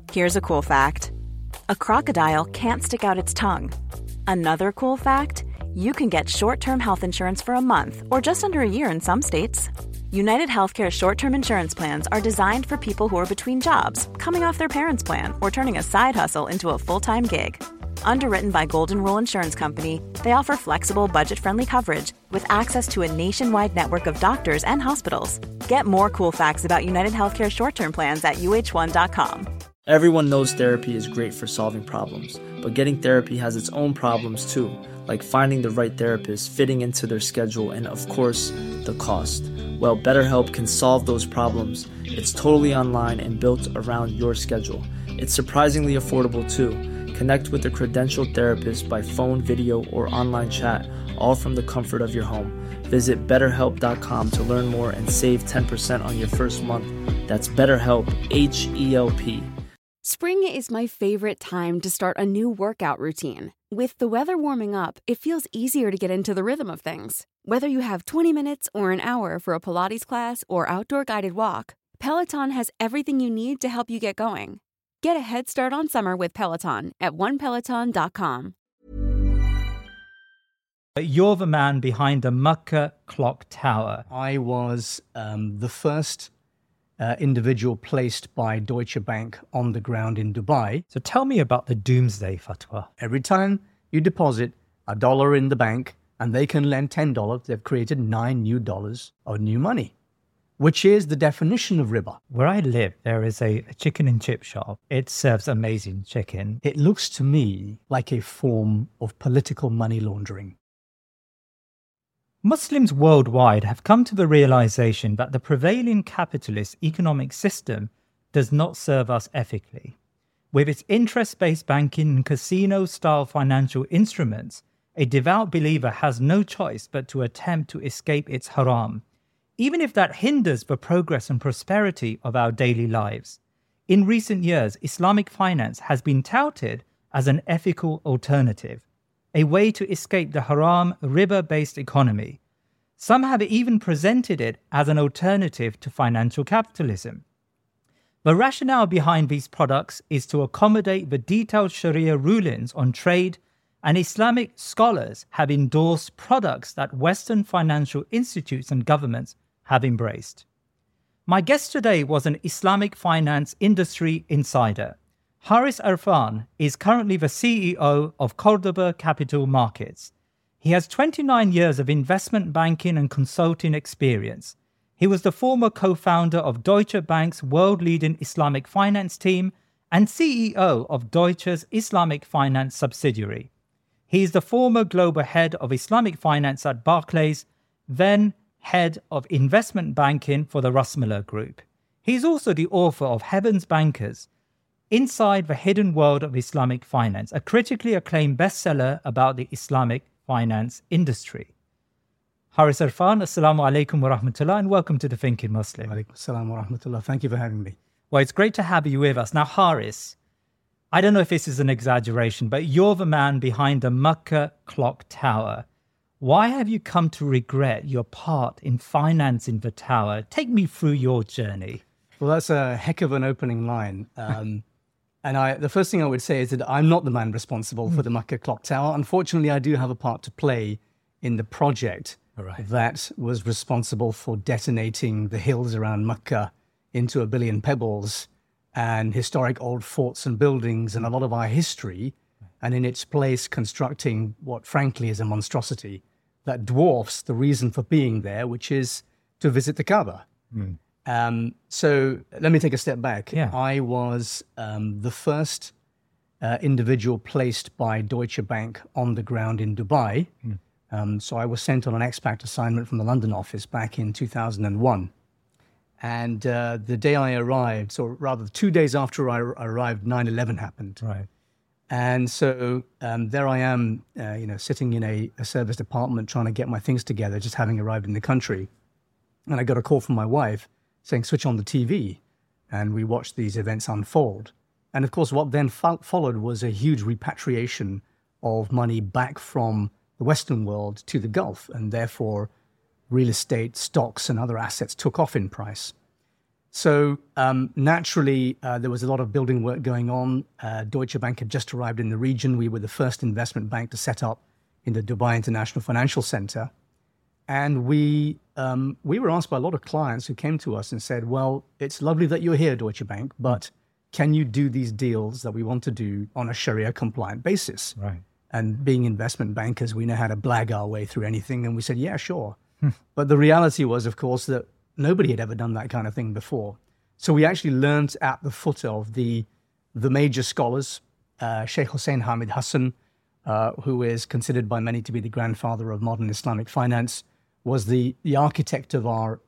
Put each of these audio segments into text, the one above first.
Here's a cool fact. A crocodile can't stick out its tongue. Another cool fact, you can get short-term health insurance for a month or just under a year in some states. United Healthcare short-term insurance plans are designed for people who are between jobs, coming off their parents' plan, or turning a side hustle into a full-time gig. Underwritten by Golden Rule Insurance Company, they offer flexible, budget-friendly coverage with access to a nationwide network of doctors and hospitals. Get more cool facts about United Healthcare short-term plans at uh1.com. Everyone knows therapy is great for solving problems, but getting therapy has its own problems too, like finding the right therapist, fitting into their schedule, and of course, the cost. Well, BetterHelp can solve those problems. It's totally online and built around your schedule. It's surprisingly affordable too. Connect with a credentialed therapist by phone, video, or online chat, all from the comfort of your home. Visit BetterHelp.com to learn more and save 10% on your first month. That's BetterHelp, H-E-L-P. Spring is my favorite time to start a new workout routine. With the weather warming up, it feels easier to get into the rhythm of things. Whether you have 20 minutes or an hour for a Pilates class or outdoor guided walk, Peloton has everything you need to help you get going. Get a head start on summer with Peloton at onepeloton.com. You're the man behind the Mecca Clock Tower. I was the first individual placed by Deutsche Bank on the ground in Dubai. So tell me about the Doomsday Fatwa. Every time you deposit $1 in the bank and they can lend $10, they've created $9 new of new money, which is the definition of riba. Where I live, there is a chicken and chip shop. It serves amazing chicken. It looks to me like a form of political money laundering. Muslims worldwide have come to the realization that the prevailing capitalist economic system does not serve us ethically. With its interest-based banking and casino-style financial instruments, a devout believer has no choice but to attempt to escape its haram, even if that hinders the progress and prosperity of our daily lives. In recent years, Islamic finance has been touted as an ethical alternative, a way to escape the haram, riba-based economy. Some have even presented it as an alternative to financial capitalism. The rationale behind these products is to accommodate the detailed Sharia rulings on trade, and Islamic scholars have endorsed products that Western financial institutes and governments have embraced. My guest today was an Islamic finance industry insider. Haris Arfan is currently the CEO of Cordoba Capital Markets. He has 29 years of investment banking and consulting experience. He was the former co-founder of Deutsche Bank's world-leading Islamic finance team and CEO of Deutsche's Islamic finance subsidiary. He is the former global head of Islamic finance at Barclays, then head of investment banking for the Russmiller Group. He is also the author of Heaven's Bankers, Inside the Hidden World of Islamic Finance, a critically acclaimed bestseller about the Islamic finance industry. Haris Arfan, Assalamu alaikum wa rahmatullah, and welcome to The Thinking Muslim. Alaikum assalam wa rahmatullah. Thank you for having me. Well, it's great to have you with us. Now, Haris, I don't know if this is an exaggeration, but you're the man behind the Mecca Clock Tower. Why have you come to regret your part in financing the tower? Take me through your journey. Well, that's a heck of an opening line. And the first thing I would say is that I'm not the man responsible for the Mecca Clock Tower. Unfortunately, I do have a part to play in the project that was responsible for detonating the hills around Mecca into 1 billion pebbles and historic old forts and buildings and a lot of our history, and in its place constructing what frankly is a monstrosity that dwarfs the reason for being there, which is to visit the Kaaba. So let me take a step back. I was the first individual placed by Deutsche Bank on the ground in Dubai. So I was sent on an expat assignment from the London office back in 2001. And the day I arrived, or rather 2 days after I arrived, 9/11 happened. And so there I am, sitting in a service department trying to get my things together, just having arrived in the country. And I got a call from my wife saying, switch on the TV. And we watched these events unfold. And of course, what then followed was a huge repatriation of money back from the Western world to the Gulf. And therefore, real estate, stocks, and other assets took off in price. So naturally, there was a lot of building work going on. Deutsche Bank had just arrived in the region. We were the first investment bank to set up in the Dubai International Financial Center. And we were asked by a lot of clients who came to us and said, well, it's lovely that you're here, Deutsche Bank, but can you do these deals that we want to do on a Sharia compliant basis? Right. And being investment bankers, we know how to blag our way through anything. And we said, yeah, sure. But the reality was, of course, that nobody had ever done that kind of thing before. So we actually learned at the foot of the major scholars, Sheikh Hussein Hamid Hassan, who is considered by many to be the grandfather of modern Islamic finance, was the architect of our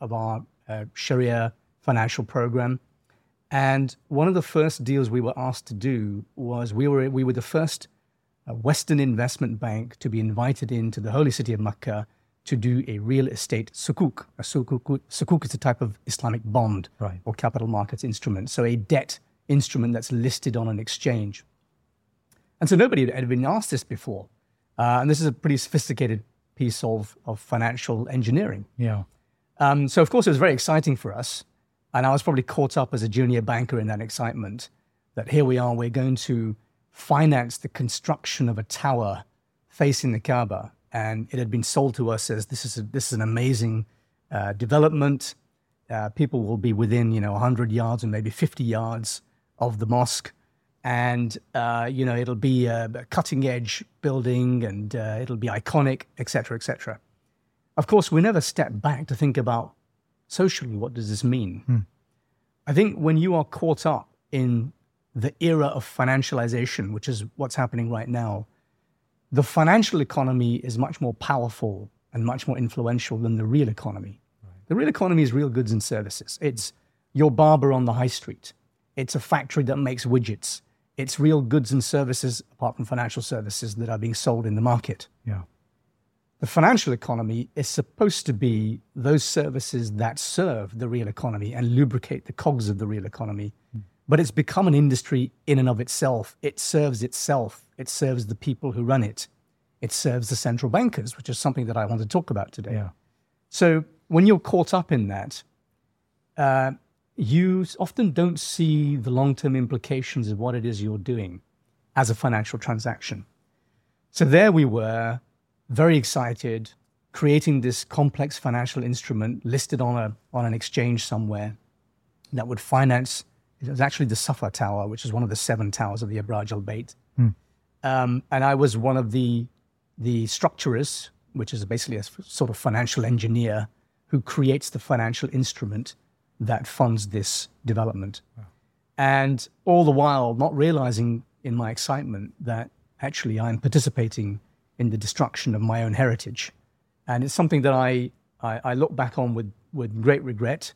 Sharia financial program. And one of the first deals we were asked to do was we were the first Western investment bank to be invited into the holy city of Mecca to do a real estate sukuk. A sukuk is a type of Islamic bond or capital markets instrument. So a debt instrument that's listed on an exchange. And so nobody had been asked this before. And this is a pretty sophisticated piece of financial engineering. Yeah. So of course it was very exciting for us. And I was probably caught up as a junior banker in that excitement that here we are, we're going to finance the construction of a tower facing the Kaaba. And it had been sold to us as this is an amazing development. People will be within 100 yards and maybe 50 yards of the mosque, and it'll be a cutting edge building, and it'll be iconic, etc., etc. Of course, we never stepped back to think about socially what does this mean. I think when you are caught up in the era of financialization, which is what's happening right now, the financial economy is much more powerful and much more influential than the real economy. Right. The real economy is real goods and services. It's your barber on the high street. It's a factory that makes widgets. It's real goods and services, apart from financial services, that are being sold in the market. Yeah. The financial economy is supposed to be those services that serve the real economy and lubricate the cogs of the real economy. But it's become an industry in and of itself. It serves itself. It serves the people who run it. It serves the central bankers, which is something that I want to talk about today. Yeah. So when you're caught up in that, you often don't see the long-term implications of what it is you're doing as a financial transaction. So there we were, very excited, creating this complex financial instrument listed on an exchange somewhere that would finance. It was actually the Safa Tower, which is one of the 7 towers of the Abraj Al Bayt. And I was one of the structurers, which is basically a sort of financial engineer who creates the financial instrument that funds this development. Wow. And all the while not realizing in my excitement that actually I'm participating in the destruction of my own heritage. And it's something that I look back on with great regret.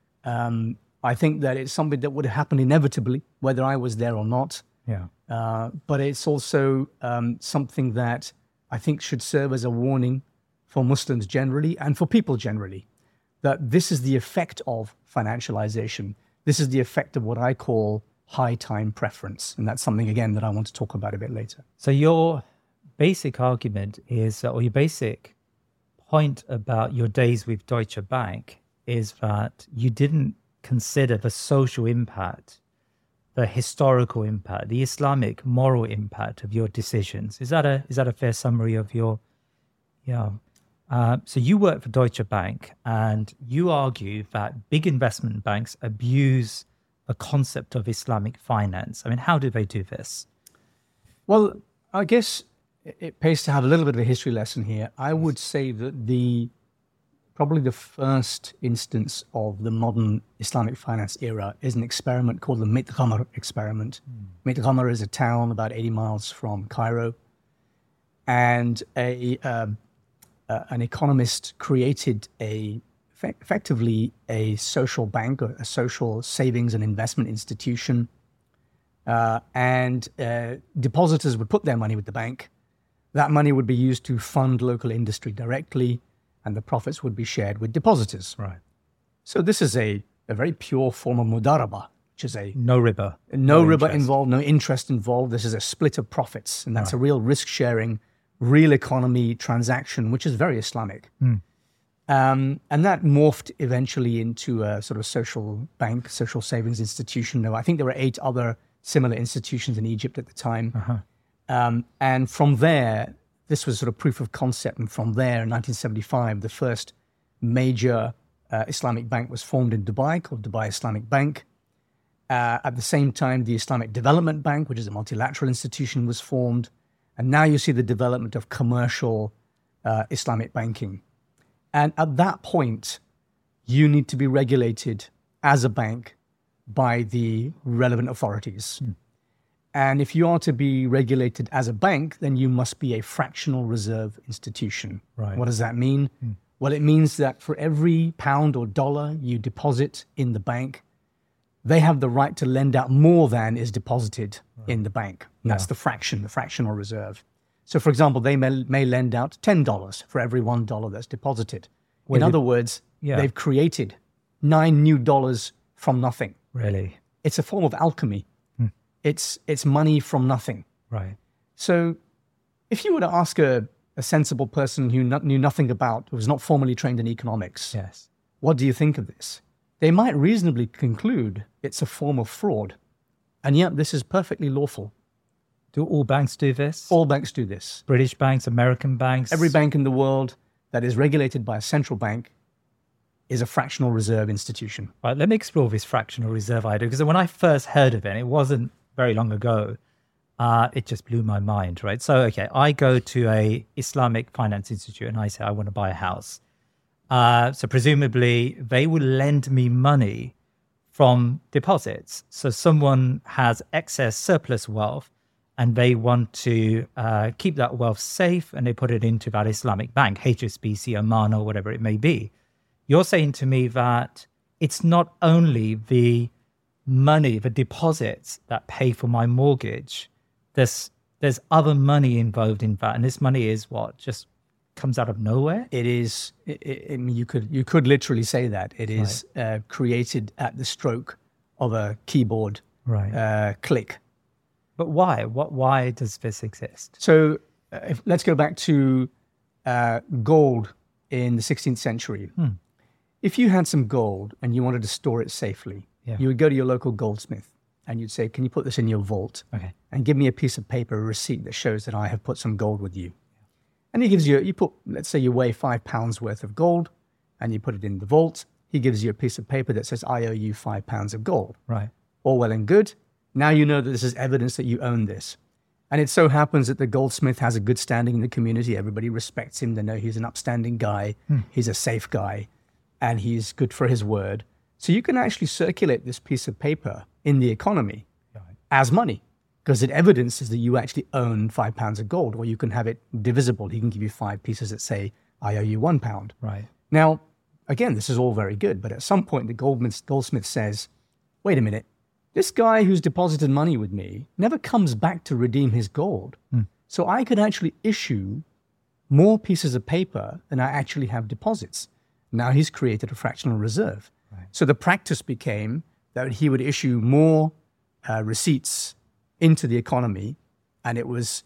I think that it's something that would have happened inevitably, whether I was there or not. Yeah. But it's also something that I think should serve as a warning for Muslims generally and for people generally, that this is the effect of financialization. This is the effect of what I call high time preference. And that's something, again, that I want to talk about a bit later. So your basic argument is, or your basic point about your days with Deutsche Bank is that you didn't consider the social impact, the historical impact, the Islamic moral impact of your decisions. Is that a fair summary of your? Yeah. So you work for Deutsche Bank, and you argue that big investment banks abuse the concept of Islamic finance. I mean, how do they do this? Well, I guess it pays to have a little bit of a history lesson here. I would say that probably the first instance of the modern Islamic finance era is an experiment called the Mit Ghamar experiment. Mit Ghamar is a town about 80 miles from Cairo. And an economist created effectively a social bank, or a social savings and investment institution. And depositors would put their money with the bank. That money would be used to fund local industry directly, and the profits would be shared with depositors. Right. So this is a very pure form of mudaraba, which is no riba. No riba involved, no interest involved. This is a split of profits, and that's a real risk-sharing, real economy transaction, which is very Islamic. And that morphed eventually into a sort of social bank, social savings institution. I think there were 8 other similar institutions in Egypt at the time. And from there, this was sort of proof of concept. And from there, in 1975, the first major Islamic bank was formed in Dubai, called Dubai Islamic Bank. At the same time, the Islamic Development Bank, which is a multilateral institution, was formed. And now you see the development of commercial Islamic banking. And at that point, you need to be regulated as a bank by the relevant authorities. And if you are to be regulated as a bank, then you must be a fractional reserve institution. Right. What does that mean? Well, it means that for every pound or dollar you deposit in the bank, they have the right to lend out more than is deposited in the bank. That's the fractional reserve. So, for example, they may lend out $10 for every $1 that's deposited. In other words, they've created $9 new from nothing. Really? It's a form of alchemy. It's money from nothing. Right. So if you were to ask a sensible person who knew nothing about, who was not formally trained in economics, Yes. what do you think of this? They might reasonably conclude it's a form of fraud. And yet this is perfectly lawful. Do all banks do this? All banks do this. British banks, American banks? Every bank in the world that is regulated by a central bank is a fractional reserve institution. Right, let me explore this fractional reserve idea, because when I first heard of it, it wasn't very long ago, it just blew my mind, right? So, okay, I go to a Islamic finance institute and I say, I want to buy a house. So presumably they will lend me money from deposits. So someone has excess surplus wealth and they want to keep that wealth safe and they put it into that Islamic bank, HSBC, Oman, or whatever it may be. You're saying to me that it's not only the money, the deposits that pay for my mortgage. There's other money involved in that. And this money is what? Just comes out of nowhere? It is, I mean, you could literally say that. It is created at the stroke of a keyboard click. But why? Why does this exist? So let's go back to gold in the 16th century. If you had some gold and you wanted to store it safely, you would go to your local goldsmith and you'd say, can you put this in your vault? And give me a piece of paper, a receipt that shows that I have put some gold with you. And he gives you put, let's say you weigh 5 pounds worth of gold and you put it in the vault. He gives you a piece of paper that says, I owe you 5 pounds of gold. Right. All well and good. Now you know that this is evidence that you own this. And it so happens that the goldsmith has a good standing in the community. Everybody respects him. They know he's an upstanding guy. He's a safe guy. And he's good for his word. So you can actually circulate this piece of paper in the economy as money, because it evidences that you actually own 5 pounds of gold, or you can have it divisible. He can give you 5 pieces that say, I owe you 1 pound. Right. Now, again, this is all very good, but at some point the goldsmith says, wait a minute, this guy who's deposited money with me never comes back to redeem his gold. So I could actually issue more pieces of paper than I actually have deposits. Now he's created a fractional reserve. So the practice became that he would issue more receipts into the economy, and it was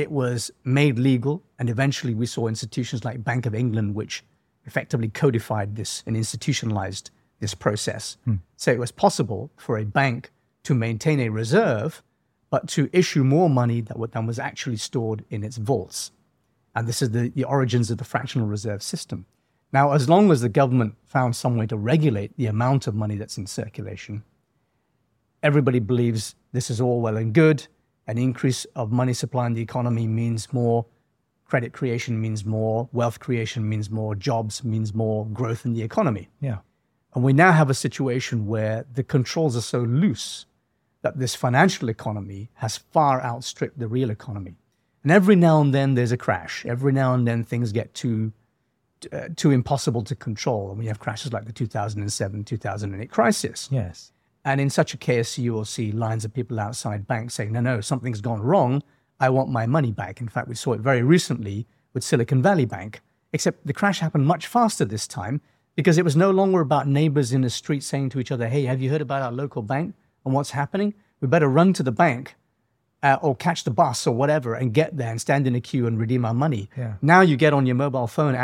made legal. And eventually we saw institutions like Bank of England, which effectively codified this and institutionalized this process. So it was possible for a bank to maintain a reserve, but to issue more money than was actually stored in its vaults. And this is the origins of the fractional reserve system. Now, as long as the government found some way to regulate the amount of money that's in circulation, everybody believes this is all well and good. An increase of money supply in the economy means more credit creation, means more wealth creation, means more jobs, means more growth in the economy. Yeah. And we now have a situation where the controls are so loose that this financial economy has far outstripped the real economy. And every now and then there's a crash. Every now and then things get too impossible to control. And we have crashes like the 2007, 2008 crisis. Yes. And in such a case, you will see lines of people outside banks saying, no, something's gone wrong. I want my money back. In fact, we saw it very recently with Silicon Valley Bank, except the crash happened much faster this time because it was no longer about neighbors in the street saying to each other, hey, have you heard about our local bank and what's happening? We better run to the bank or catch the bus or whatever and get there and stand in a queue and redeem our money. Yeah. Now you get on your mobile phone app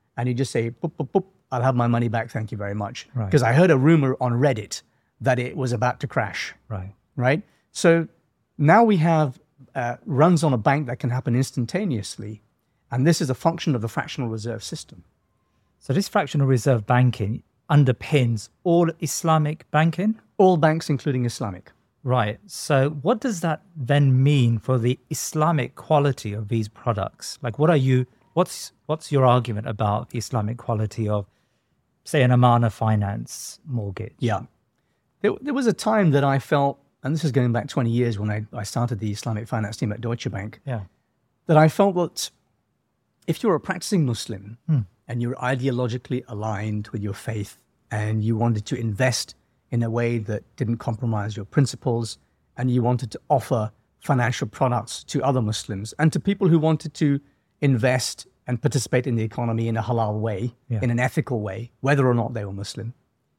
and you just say, boop, boop, boop, I'll have my money back, thank you very much. Right. Because I heard a rumor on Reddit that it was about to crash. Right? So now we have runs on a bank that can happen instantaneously, and this is a function of the fractional reserve system. So this fractional reserve banking underpins all Islamic banking? All banks, including Islamic. Right. So what does that then mean for the Islamic quality of these products? Like, what's your argument about the Islamic quality of, say, an Amana Finance mortgage? Yeah. There was a time that I felt, and this is going back 20 years when I started the Islamic finance team at Deutsche Bank, that I felt that if you're a practicing Muslim and you're ideologically aligned with your faith and you wanted to invest in a way that didn't compromise your principles, and you wanted to offer financial products to other Muslims and to people who wanted to invest and participate in the economy in a halal way, in an ethical way, whether or not they were Muslim,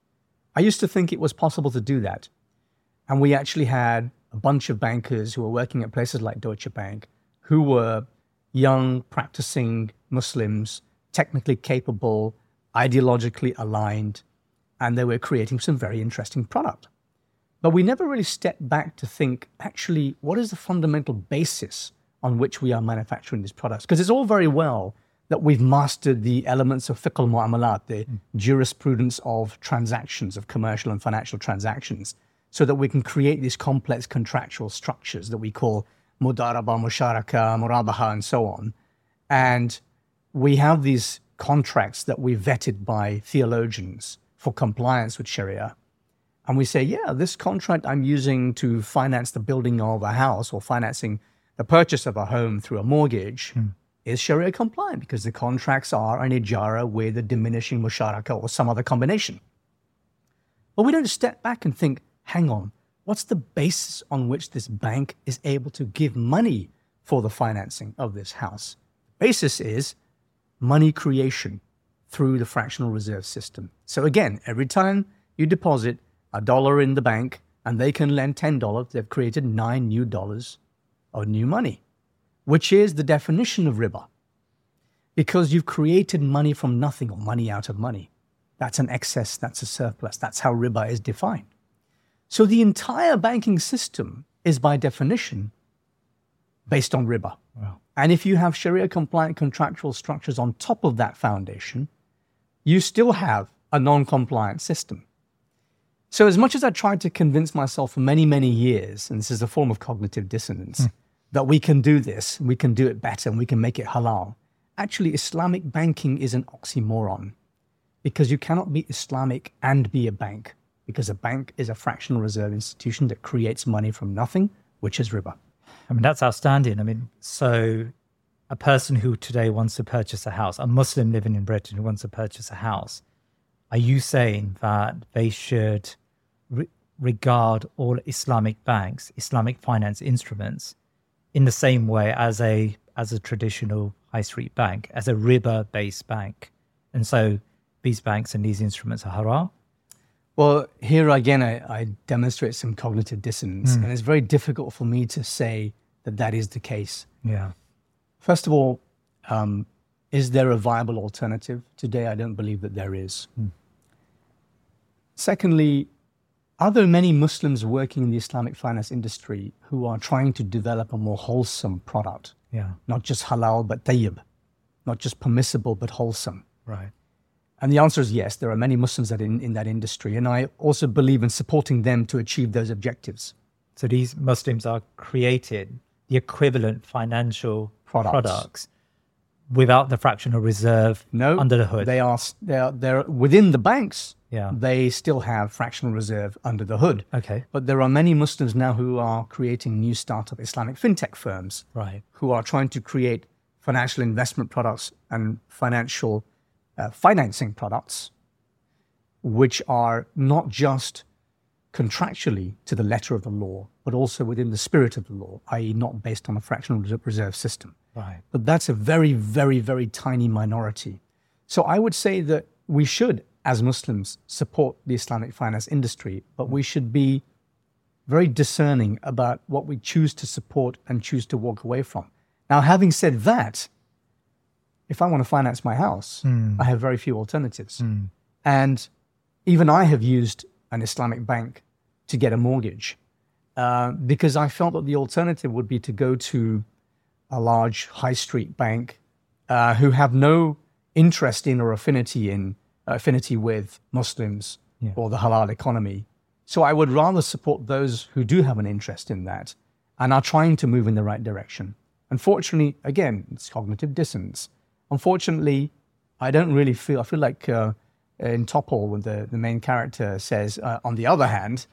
I used to think it was possible to do that. And we actually had a bunch of bankers who were working at places like Deutsche Bank who were young, practicing Muslims, technically capable, ideologically aligned, and they were creating some very interesting product. But we never really stepped back to think, actually, what is the fundamental basis on which we are manufacturing these products? Because it's all very well that we've mastered the elements of fiqh al-mu'amalat, the jurisprudence of transactions, of commercial and financial transactions, so that we can create these complex contractual structures that we call mudaraba, musharaka, murabaha, and so on. And we have these contracts that we vetted by theologians for compliance with Sharia. And we say, yeah, this contract I'm using to finance the building of a house or financing the purchase of a home through a mortgage is Sharia compliant because the contracts are an ijara with a diminishing musharaka or some other combination. But we don't step back and think, hang on, what's the basis on which this bank is able to give money for the financing of this house? The basis is money creation through the fractional reserve system. So again, every time you deposit $1 in the bank and they can lend $10, they've created $9 new of new money, which is the definition of riba. Because you've created money from nothing or money out of money. That's an excess, that's a surplus. That's how riba is defined. So the entire banking system is by definition based on riba. Wow. And if you have Sharia compliant contractual structures on top of that foundation, you still have a non-compliant system. So as much as I tried to convince myself for many, many years, and this is a form of cognitive dissonance, that we can do this, we can do it better, and we can make it halal, actually Islamic banking is an oxymoron because you cannot be Islamic and be a bank because a bank is a fractional reserve institution that creates money from nothing, which is riba. I mean, that's outstanding. I mean, so a person who today wants to purchase a house, a Muslim living in Britain who wants to purchase a house, are you saying that they should regard all Islamic banks, Islamic finance instruments, in the same way as a traditional high street bank, as a riba-based bank? And so these banks and these instruments are haram? Well, here again, I demonstrate some cognitive dissonance, and it's very difficult for me to say that that is the case. Yeah. First of all, is there a viable alternative? Today, I don't believe that there is. Secondly, are there many Muslims working in the Islamic finance industry who are trying to develop a more wholesome product? Yeah. Not just halal, but tayyib. Not just permissible, but wholesome. Right. And the answer is yes, there are many Muslims that in that industry. And I also believe in supporting them to achieve those objectives. So these Muslims are creating the equivalent financial products without the fractional reserve under the hood. They're within the banks. Yeah. They still have fractional reserve under the hood. Okay. But there are many Muslims now who are creating new startup Islamic fintech firms, right, who are trying to create financial investment products and financial financing products, which are not just contractually to the letter of the law, but also within the spirit of the law, i.e. not based on a fractional reserve system. Right. But that's a very, very, very tiny minority. So I would say that we should, as Muslims, support the Islamic finance industry, but we should be very discerning about what we choose to support and choose to walk away from. Now, having said that, if I want to finance my house, I have very few alternatives. And even I have used an Islamic bank to get a mortgage because I felt that the alternative would be to go to a large high street bank who have no interest in or affinity with Muslims or the halal economy. So I would rather support those who do have an interest in that and are trying to move in the right direction. Unfortunately, again, it's cognitive dissonance. Unfortunately, I feel like in Topol, when the main character says, on the other hand,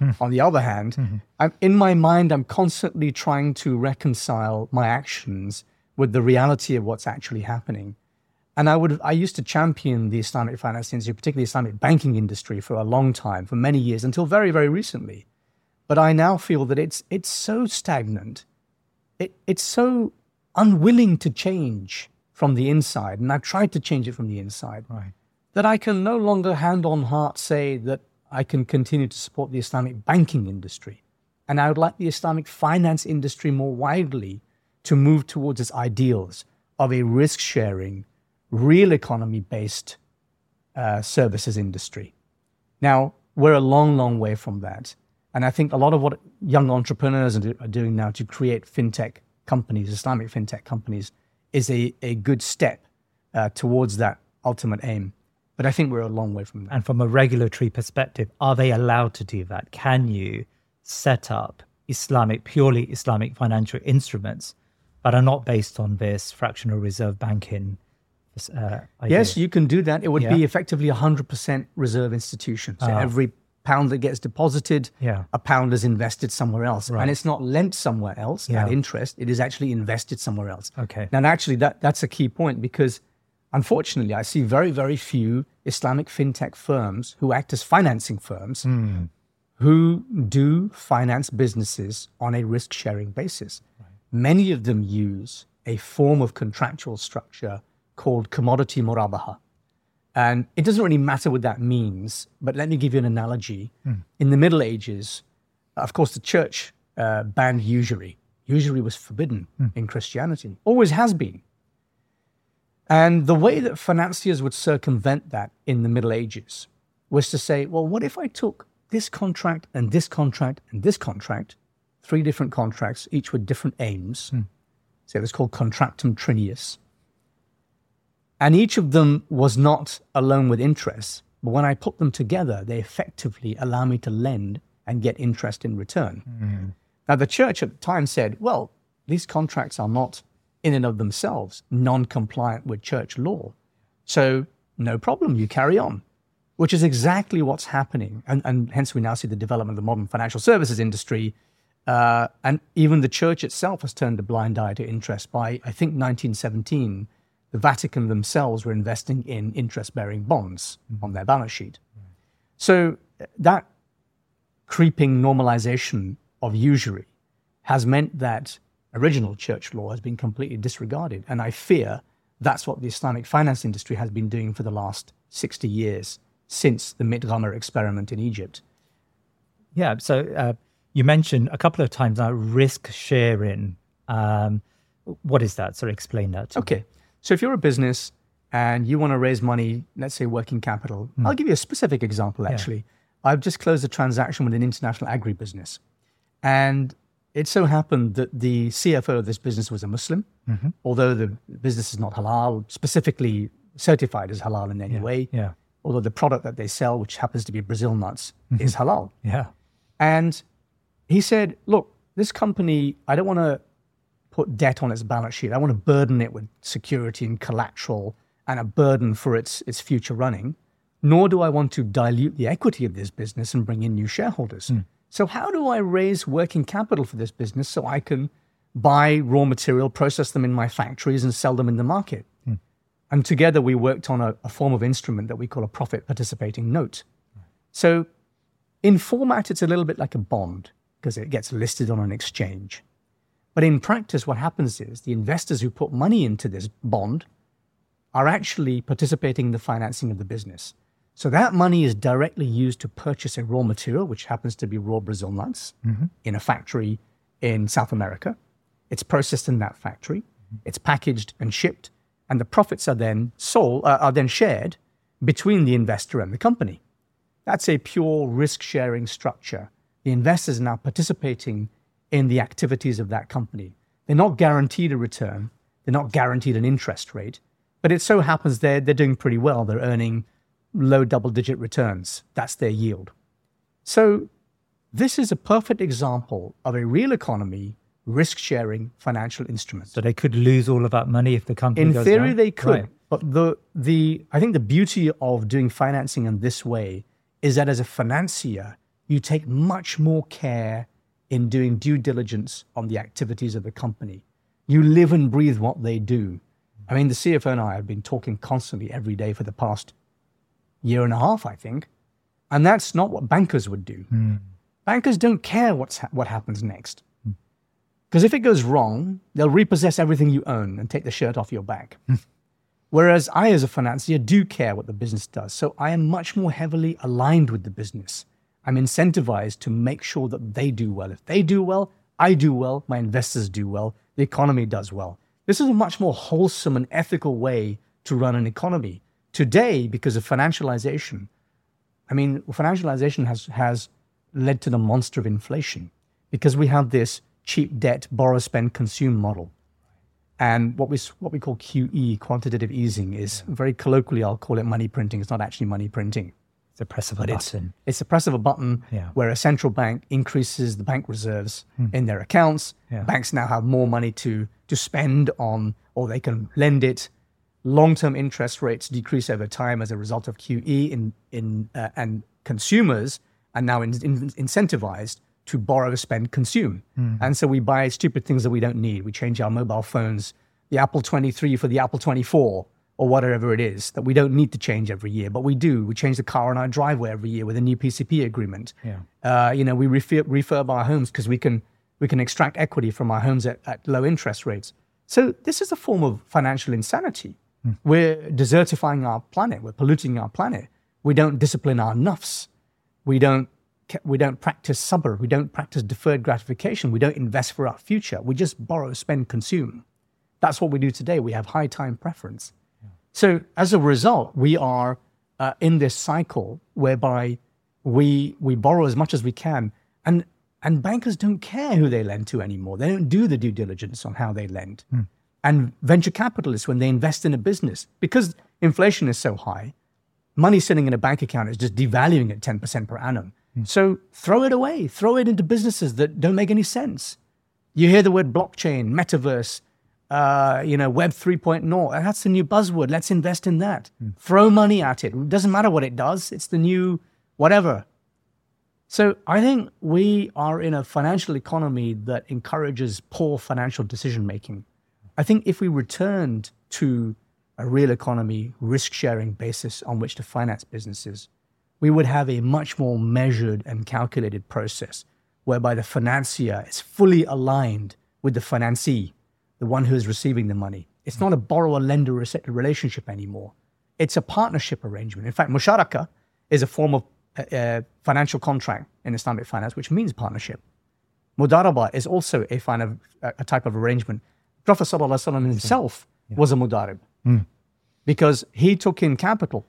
in my mind, I'm constantly trying to reconcile my actions with the reality of what's actually happening. And I used to champion the Islamic finance industry, particularly the Islamic banking industry, for a long time, for many years, until very, very recently. But I now feel that it's so stagnant, it's so unwilling to change from the inside, and I've tried to change it from the inside, that I can no longer hand on heart say that I can continue to support the Islamic banking industry. And I would like the Islamic finance industry more widely to move towards its ideals of a risk-sharing, real economy-based services industry. Now, we're a long, long way from that. And I think a lot of what young entrepreneurs are doing now to create fintech companies, Islamic fintech companies, is a good step towards that ultimate aim. But I think we're a long way from that. And from a regulatory perspective, are they allowed to do that? Can you set up purely Islamic financial instruments that are not based on this fractional reserve banking idea? Yes, you can do that. It would be effectively 100% reserve institution. So every pound that gets deposited, a pound is invested somewhere else. And it's not lent somewhere else at interest. It is actually invested somewhere else. Okay. Now, actually, that's a key point because, unfortunately, I see very, very few Islamic fintech firms who act as financing firms who do finance businesses on a risk-sharing basis. Many of them use a form of contractual structure called commodity murabaha. And it doesn't really matter what that means, but let me give you an analogy. In the Middle Ages, of course, the church banned usury. Usury was forbidden in Christianity, always has been. And the way that financiers would circumvent that in the Middle Ages was to say, well, what if I took this contract and this contract and this contract, 3 different contracts, each with different aims. So it was called contractum triennius. And each of them was not a loan with interest, but when I put them together, they effectively allow me to lend and get interest in return. Now, the church at the time said, well, these contracts are not in and of themselves non-compliant with church law. So no problem, you carry on, which is exactly what's happening. And hence we now see the development of the modern financial services industry. And even the church itself has turned a blind eye to interest. By, I think, 1917, the Vatican themselves were investing in interest-bearing bonds on their balance sheet. So that creeping normalization of usury has meant that original church law has been completely disregarded. And I fear that's what the Islamic finance industry has been doing for the last 60 years since the Mitt-Rammer experiment in Egypt. Yeah, so you mentioned a couple of times now risk sharing. What is that? Sorry, explain that. Okay. So if you're a business and you want to raise money, let's say working capital, I'll give you a specific example, actually. I've just closed a transaction with an international agribusiness. And it so happened that the CFO of this business was a Muslim, although the business is not halal, specifically certified as halal in any way. Although the product that they sell, which happens to be Brazil nuts, is halal. And he said, look, this company, I don't want to put debt on its balance sheet. I want to burden it with security and collateral and a burden for its future running, nor do I want to dilute the equity of this business and bring in new shareholders. So how do I raise working capital for this business so I can buy raw material, process them in my factories and sell them in the market? And together we worked on a form of instrument that we call a profit participating note. So in format, it's a little bit like a bond because it gets listed on an exchange. But in practice, what happens is the investors who put money into this bond are actually participating in the financing of the business. So that money is directly used to purchase a raw material, which happens to be raw Brazil nuts, in a factory in South America. It's processed in that factory. It's packaged and shipped. and the profits are then shared between the investor and the company. That's a pure risk-sharing structure. The investors are now participating in the activities of that company. They're not guaranteed a return. They're not guaranteed an interest rate. But it so happens they're doing pretty well. They're earning low double-digit returns. That's their yield. So this is a perfect example of a real economy risk-sharing financial instrument. So they could lose all of that money if the company goes down? In theory, they could. Right. But I think the beauty of doing financing in this way is that as a financier, you take much more care in doing due diligence on the activities of the company. You live and breathe what they do. I mean, the CFO and I have been talking constantly every day for the past year and a half, I think. And that's not what bankers would do. Bankers don't care what happens next. Because if it goes wrong, they'll repossess everything you own and take the shirt off your back. Whereas I, as a financier, do care what the business does. So I am much more heavily aligned with the business. I'm incentivized to make sure that they do well. If they do well, I do well, my investors do well, the economy does well. This is a much more wholesome and ethical way to run an economy. Today, because of financialization, financialization has led to the monster of inflation because we have this cheap debt, borrow, spend, consume model. And what we call QE, quantitative easing, is very colloquially, I'll call it money printing. It's not actually money printing. It's a press of a button. It's a press of a button where a central bank increases the bank reserves in their accounts. Banks now have more money to spend on, or they can lend it. Long-term interest rates decrease over time as a result of QE, and consumers are now incentivized to borrow, spend, consume. And so we buy stupid things that we don't need. We change our mobile phones, the Apple 23 for the Apple 24, or whatever it is that we don't need to change every year, but we do. We change the car on our driveway every year with a new PCP agreement. We refurb our homes because we can extract equity from our homes at low interest rates. So this is a form of financial insanity. We're desertifying our planet. We're polluting our planet. We don't discipline our nafs. We don't practice sabr. We don't practice deferred gratification. We don't invest for our future. We just borrow, spend, consume. That's what we do today. We have high time preference. So as a result, we are in this cycle whereby we borrow as much as we can. And bankers don't care who they lend to anymore. They don't do the due diligence on how they lend. And venture capitalists, when they invest in a business, because inflation is so high, money sitting in a bank account is just devaluing at 10% per annum. So throw it away. Throw it into businesses that don't make any sense. You hear the word blockchain, metaverse, Web 3.0. That's the new buzzword. Let's invest in that. Throw money at it. It doesn't matter what it does. It's the new whatever. So I think we are in a financial economy that encourages poor financial decision-making. I think if we returned to a real economy, risk-sharing basis on which to finance businesses, we would have a much more measured and calculated process whereby the financier is fully aligned with the financee, the one who is receiving the money. It's not a borrower-lender relationship anymore. It's a partnership arrangement. In fact, musharaka is a form of financial contract in Islamic finance, which means partnership. Mudaraba is also a type of arrangement. Prophet ﷺ himself was a mudarib because he took in capital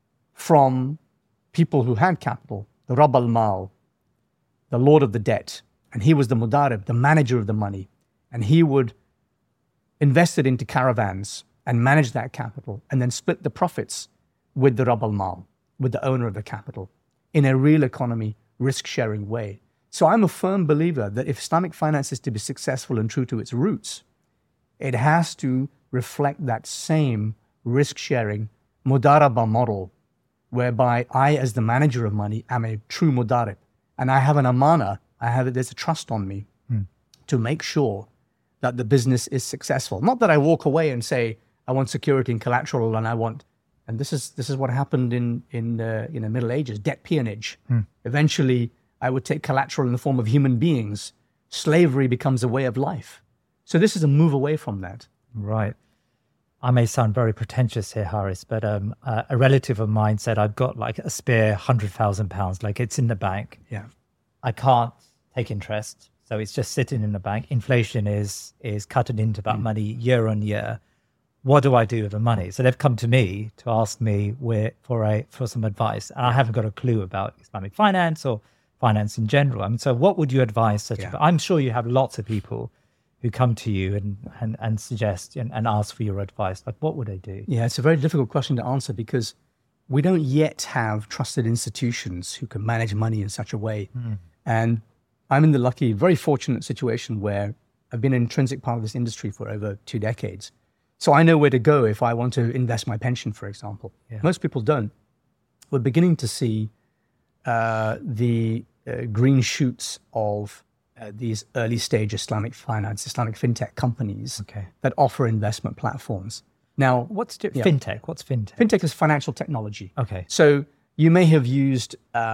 from people who had capital, the Rabb al-Mal, the lord of the debt, and he was the mudarib, the manager of the money, and he would invest it into caravans and manage that capital and then split the profits with the Rabb al-Mal, with the owner of the capital, in a real economy, risk-sharing way. So I'm a firm believer that if Islamic finance is to be successful and true to its roots, it has to reflect that same risk-sharing mudaraba model, whereby I, as the manager of money, am a true mudarib. And I have an amana, there's a trust on me to make sure that the business is successful. Not that I walk away and say, I want security and collateral and this is what happened in the Middle Ages, debt peonage. Eventually, I would take collateral in the form of human beings. Slavery becomes a way of life. So this is a move away from that. Right. I may sound very pretentious here, Haris, but a relative of mine said, I've got like a spare £100,000, like it's in the bank. Yeah. I can't take interest, so it's just sitting in the bank. Inflation is cutting into that money year on year. what do I do with the money? So they've come to me to ask me for some advice, and I haven't got a clue about Islamic finance or finance in general. I mean, so what would you advise I'm sure you have lots of people who come to you and suggest and ask for your advice. Like, what would they do? Yeah, it's a very difficult question to answer because we don't yet have trusted institutions who can manage money in such a way. And I'm in the very fortunate situation where I've been an intrinsic part of this industry for over 2 decades. So I know where to go if I want to invest my pension, for example. Yeah. Most people don't. We're beginning to see the green shoots of these early stage Islamic finance, Islamic fintech companies that offer investment platforms. Now, fintech? What's fintech? Fintech is financial technology. Okay. So you may have used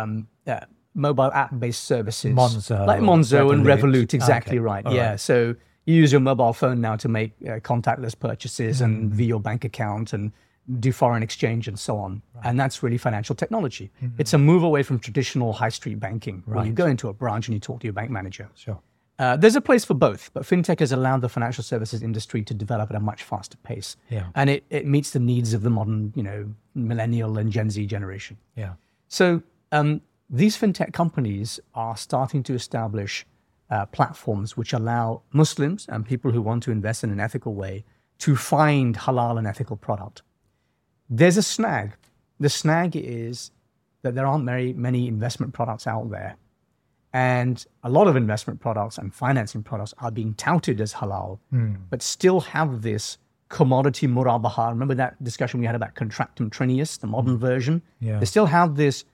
mobile app-based services. Like Monzo and Revolut, exactly right. Yeah, right. So you use your mobile phone now to make contactless purchases and via your bank account and do foreign exchange and so on. Right. And that's really financial technology. It's a move away from traditional high street banking, where you go into a branch and you talk to your bank manager. Sure. There's a place for both, but fintech has allowed the financial services industry to develop at a much faster pace. Yeah. And it meets the needs of the modern, millennial and Gen Z generation. Yeah. So these fintech companies are starting to establish platforms which allow Muslims and people who want to invest in an ethical way to find halal and ethical product. There's a snag. The snag is that there aren't very many investment products out there. And a lot of investment products and financing products are being touted as halal, but still have this commodity murabaha. Remember that discussion we had about contractum trinius, the modern version? Yeah. They still have this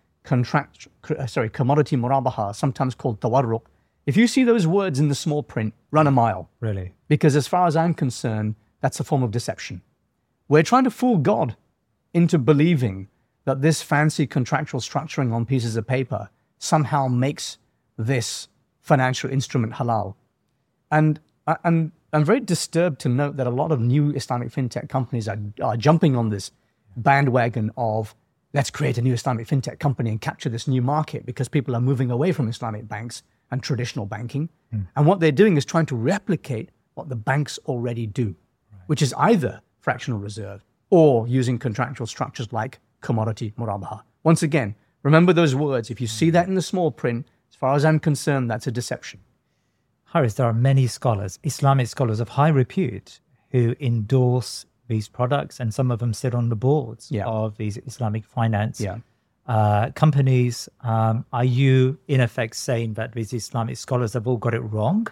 commodity murabaha, sometimes called tawarruq. If you see those words in the small print, run a mile. Really? Because as far as I'm concerned, that's a form of deception. We're trying to fool God into believing that this fancy contractual structuring on pieces of paper somehow makes this financial instrument halal. And I'm very disturbed to note that a lot of new Islamic fintech companies are jumping on this bandwagon of let's create a new Islamic fintech company and capture this new market because people are moving away from Islamic banks and traditional banking. And what they're doing is trying to replicate what the banks already do, which is either fractional reserve or using contractual structures like commodity murabaha. Once again, remember those words. If you see that in the small print, as far as I'm concerned, that's a deception. Haris, there are many scholars, Islamic scholars of high repute, who endorse these products, and some of them sit on the boards of these Islamic finance companies. Are you, in effect, saying that these Islamic scholars have all got it wrong?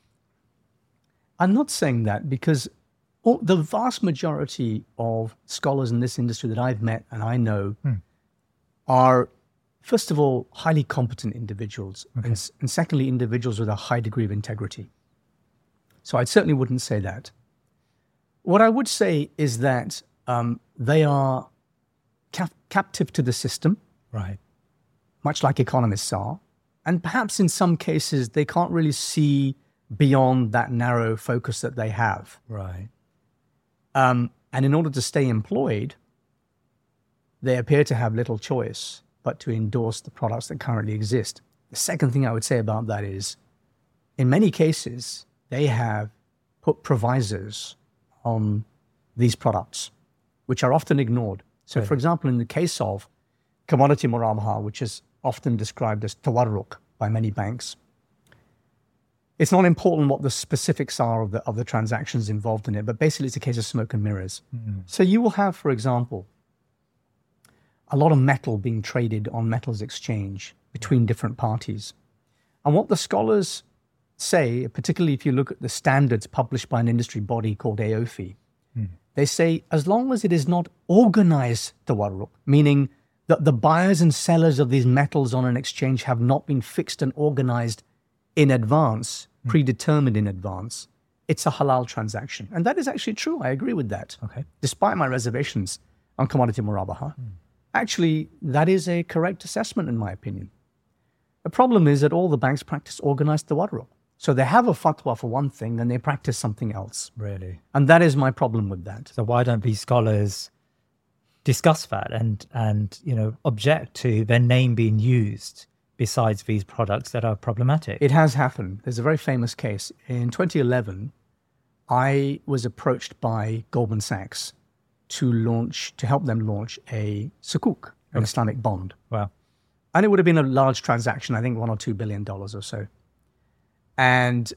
I'm not saying that, because the vast majority of scholars in this industry that I've met and I know are, first of all, highly competent individuals, and secondly, individuals with a high degree of integrity. So I certainly wouldn't say that. What I would say is that they are captive to the system, right? Much like economists are. And perhaps in some cases, they can't really see beyond that narrow focus that they have. Right. And in order to stay employed, they appear to have little choice but to endorse the products that currently exist. The second thing I would say about that is, in many cases, they have put provisos on these products, which are often ignored. So, for example, in the case of commodity murabaha, which is often described as tawarruq by many banks, it's not important what the specifics are of the transactions involved in it, but basically it's a case of smoke and mirrors. So you will have, for example, a lot of metal being traded on metals exchange between different parties. And what the scholars say, particularly if you look at the standards published by an industry body called AOFI, they say as long as it is not organized tawarruq, meaning that the buyers and sellers of these metals on an exchange have not been fixed and organized in advance, predetermined in advance, it's a halal transaction. And that is actually true. I agree with that. Okay. Despite my reservations on commodity murabaha, actually, that is a correct assessment in my opinion. The problem is that all the banks practice organized tawarruq. So they have a fatwa for one thing and they practice something else. Really? And that is my problem with that. So why don't these scholars discuss that and object to their name being used besides these products that are problematic? It has happened. There's a very famous case. In 2011, I was approached by Goldman Sachs to help them launch a sukuk, an Islamic bond. Wow. And it would have been a large transaction, I think $1 or $2 billion or so. And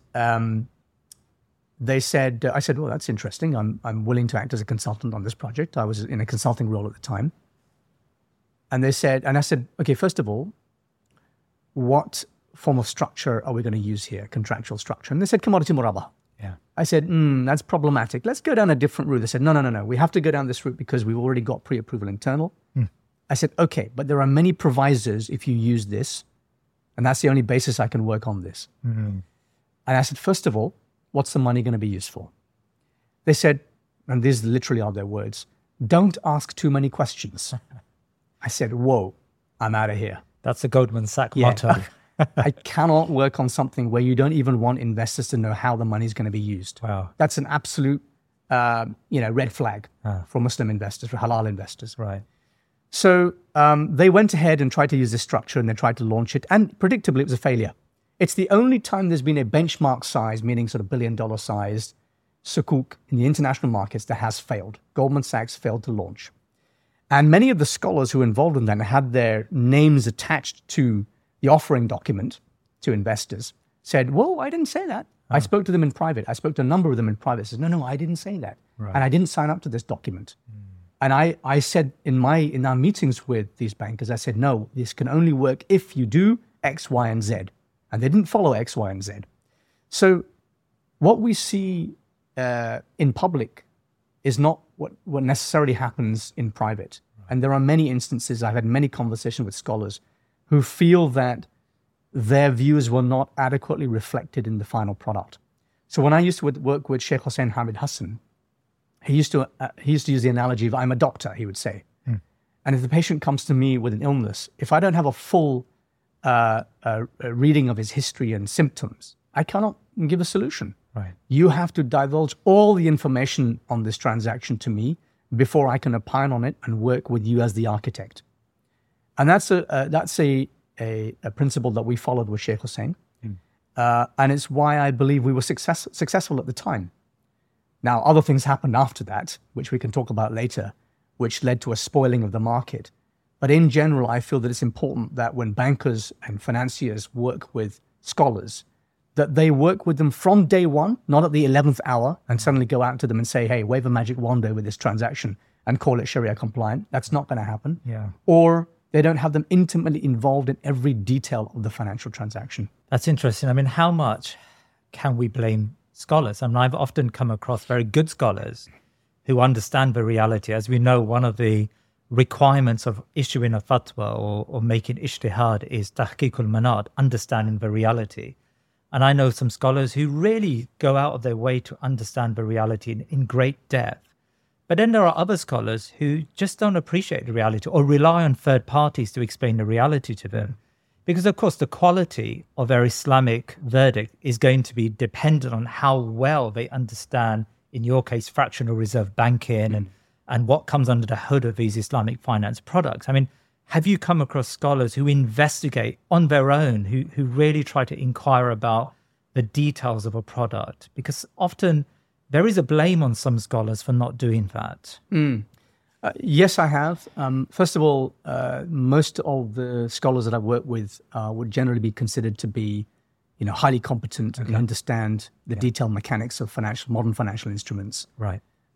I said, well, that's interesting. I'm willing to act as a consultant on this project. I was in a consulting role at the time. And I said, okay, first of all, what form of structure are we going to use here, contractual structure? And they said, commodity murabaha. Yeah. I said, that's problematic. Let's go down a different route. They said, no. We have to go down this route because we've already got pre-approval internal. I said, okay, but there are many provisos if you use this, and that's the only basis I can work on this. And I said, first of all, what's the money going to be used for? They said, and these literally are their words, don't ask too many questions. I said, whoa, I'm out of here. That's the Goldman Sachs motto. I cannot work on something where you don't even want investors to know how the money is going to be used. Wow. That's an absolute, red flag for Muslim investors, for halal investors. Right. So they went ahead and tried to use this structure and they tried to launch it. And predictably, it was a failure. It's the only time there's been a benchmark size, meaning sort of $1 billion sized sukuk in the international markets that has failed. Goldman Sachs failed to launch. And many of the scholars who were involved in that had their names attached to the offering document to investors said, whoa, I didn't say that. I spoke to them in private. I spoke to a number of them in private. I said, no, I didn't say that. Right. And I didn't sign up to this document. And I said in our meetings with these bankers, I said, no, this can only work if you do X, Y, and Z. And they didn't follow X, Y, and Z. So what we see in public is not what necessarily happens in private. And there are many instances, I've had many conversations with scholars who feel that their views were not adequately reflected in the final product. So when I used to work with Sheikh Hussain Hamid Hassan, he used to use the analogy of, I'm a doctor, he would say. And if the patient comes to me with an illness, if I don't have a full reading of his history and symptoms, I cannot give a solution. Right. You have to divulge all the information on this transaction to me before I can opine on it and work with you as the architect. And that's a principle that we followed with Sheikh Hussain. And it's why I believe we were successful at the time. Now, other things happened after that, which we can talk about later, which led to a spoiling of the market. But in general, I feel that it's important that when bankers and financiers work with scholars, that they work with them from day one, not at the 11th hour, and suddenly go out to them and say, hey, wave a magic wand over this transaction and call it Sharia compliant. That's not going to happen. Yeah. Or they don't have them intimately involved in every detail of the financial transaction. That's interesting. I mean, how much can we blame scholars? I mean, I've often come across very good scholars who understand the reality. As we know, one of the requirements of issuing a fatwa or making ijtihad is tahqiqul manat, understanding the reality. And I know some scholars who really go out of their way to understand the reality in great depth. But then there are other scholars who just don't appreciate the reality or rely on third parties to explain the reality to them. Because, of course, the quality of their Islamic verdict is going to be dependent on how well they understand, in your case, fractional reserve banking and what comes under the hood of these Islamic finance products. I mean, have you come across scholars who investigate on their own, who really try to inquire about the details of a product? Because often there is a blame on some scholars for not doing that. Yes, I have. First of all, most of the scholars that I've worked with would generally be considered to be, highly competent and understand the detailed mechanics of modern financial instruments. Right.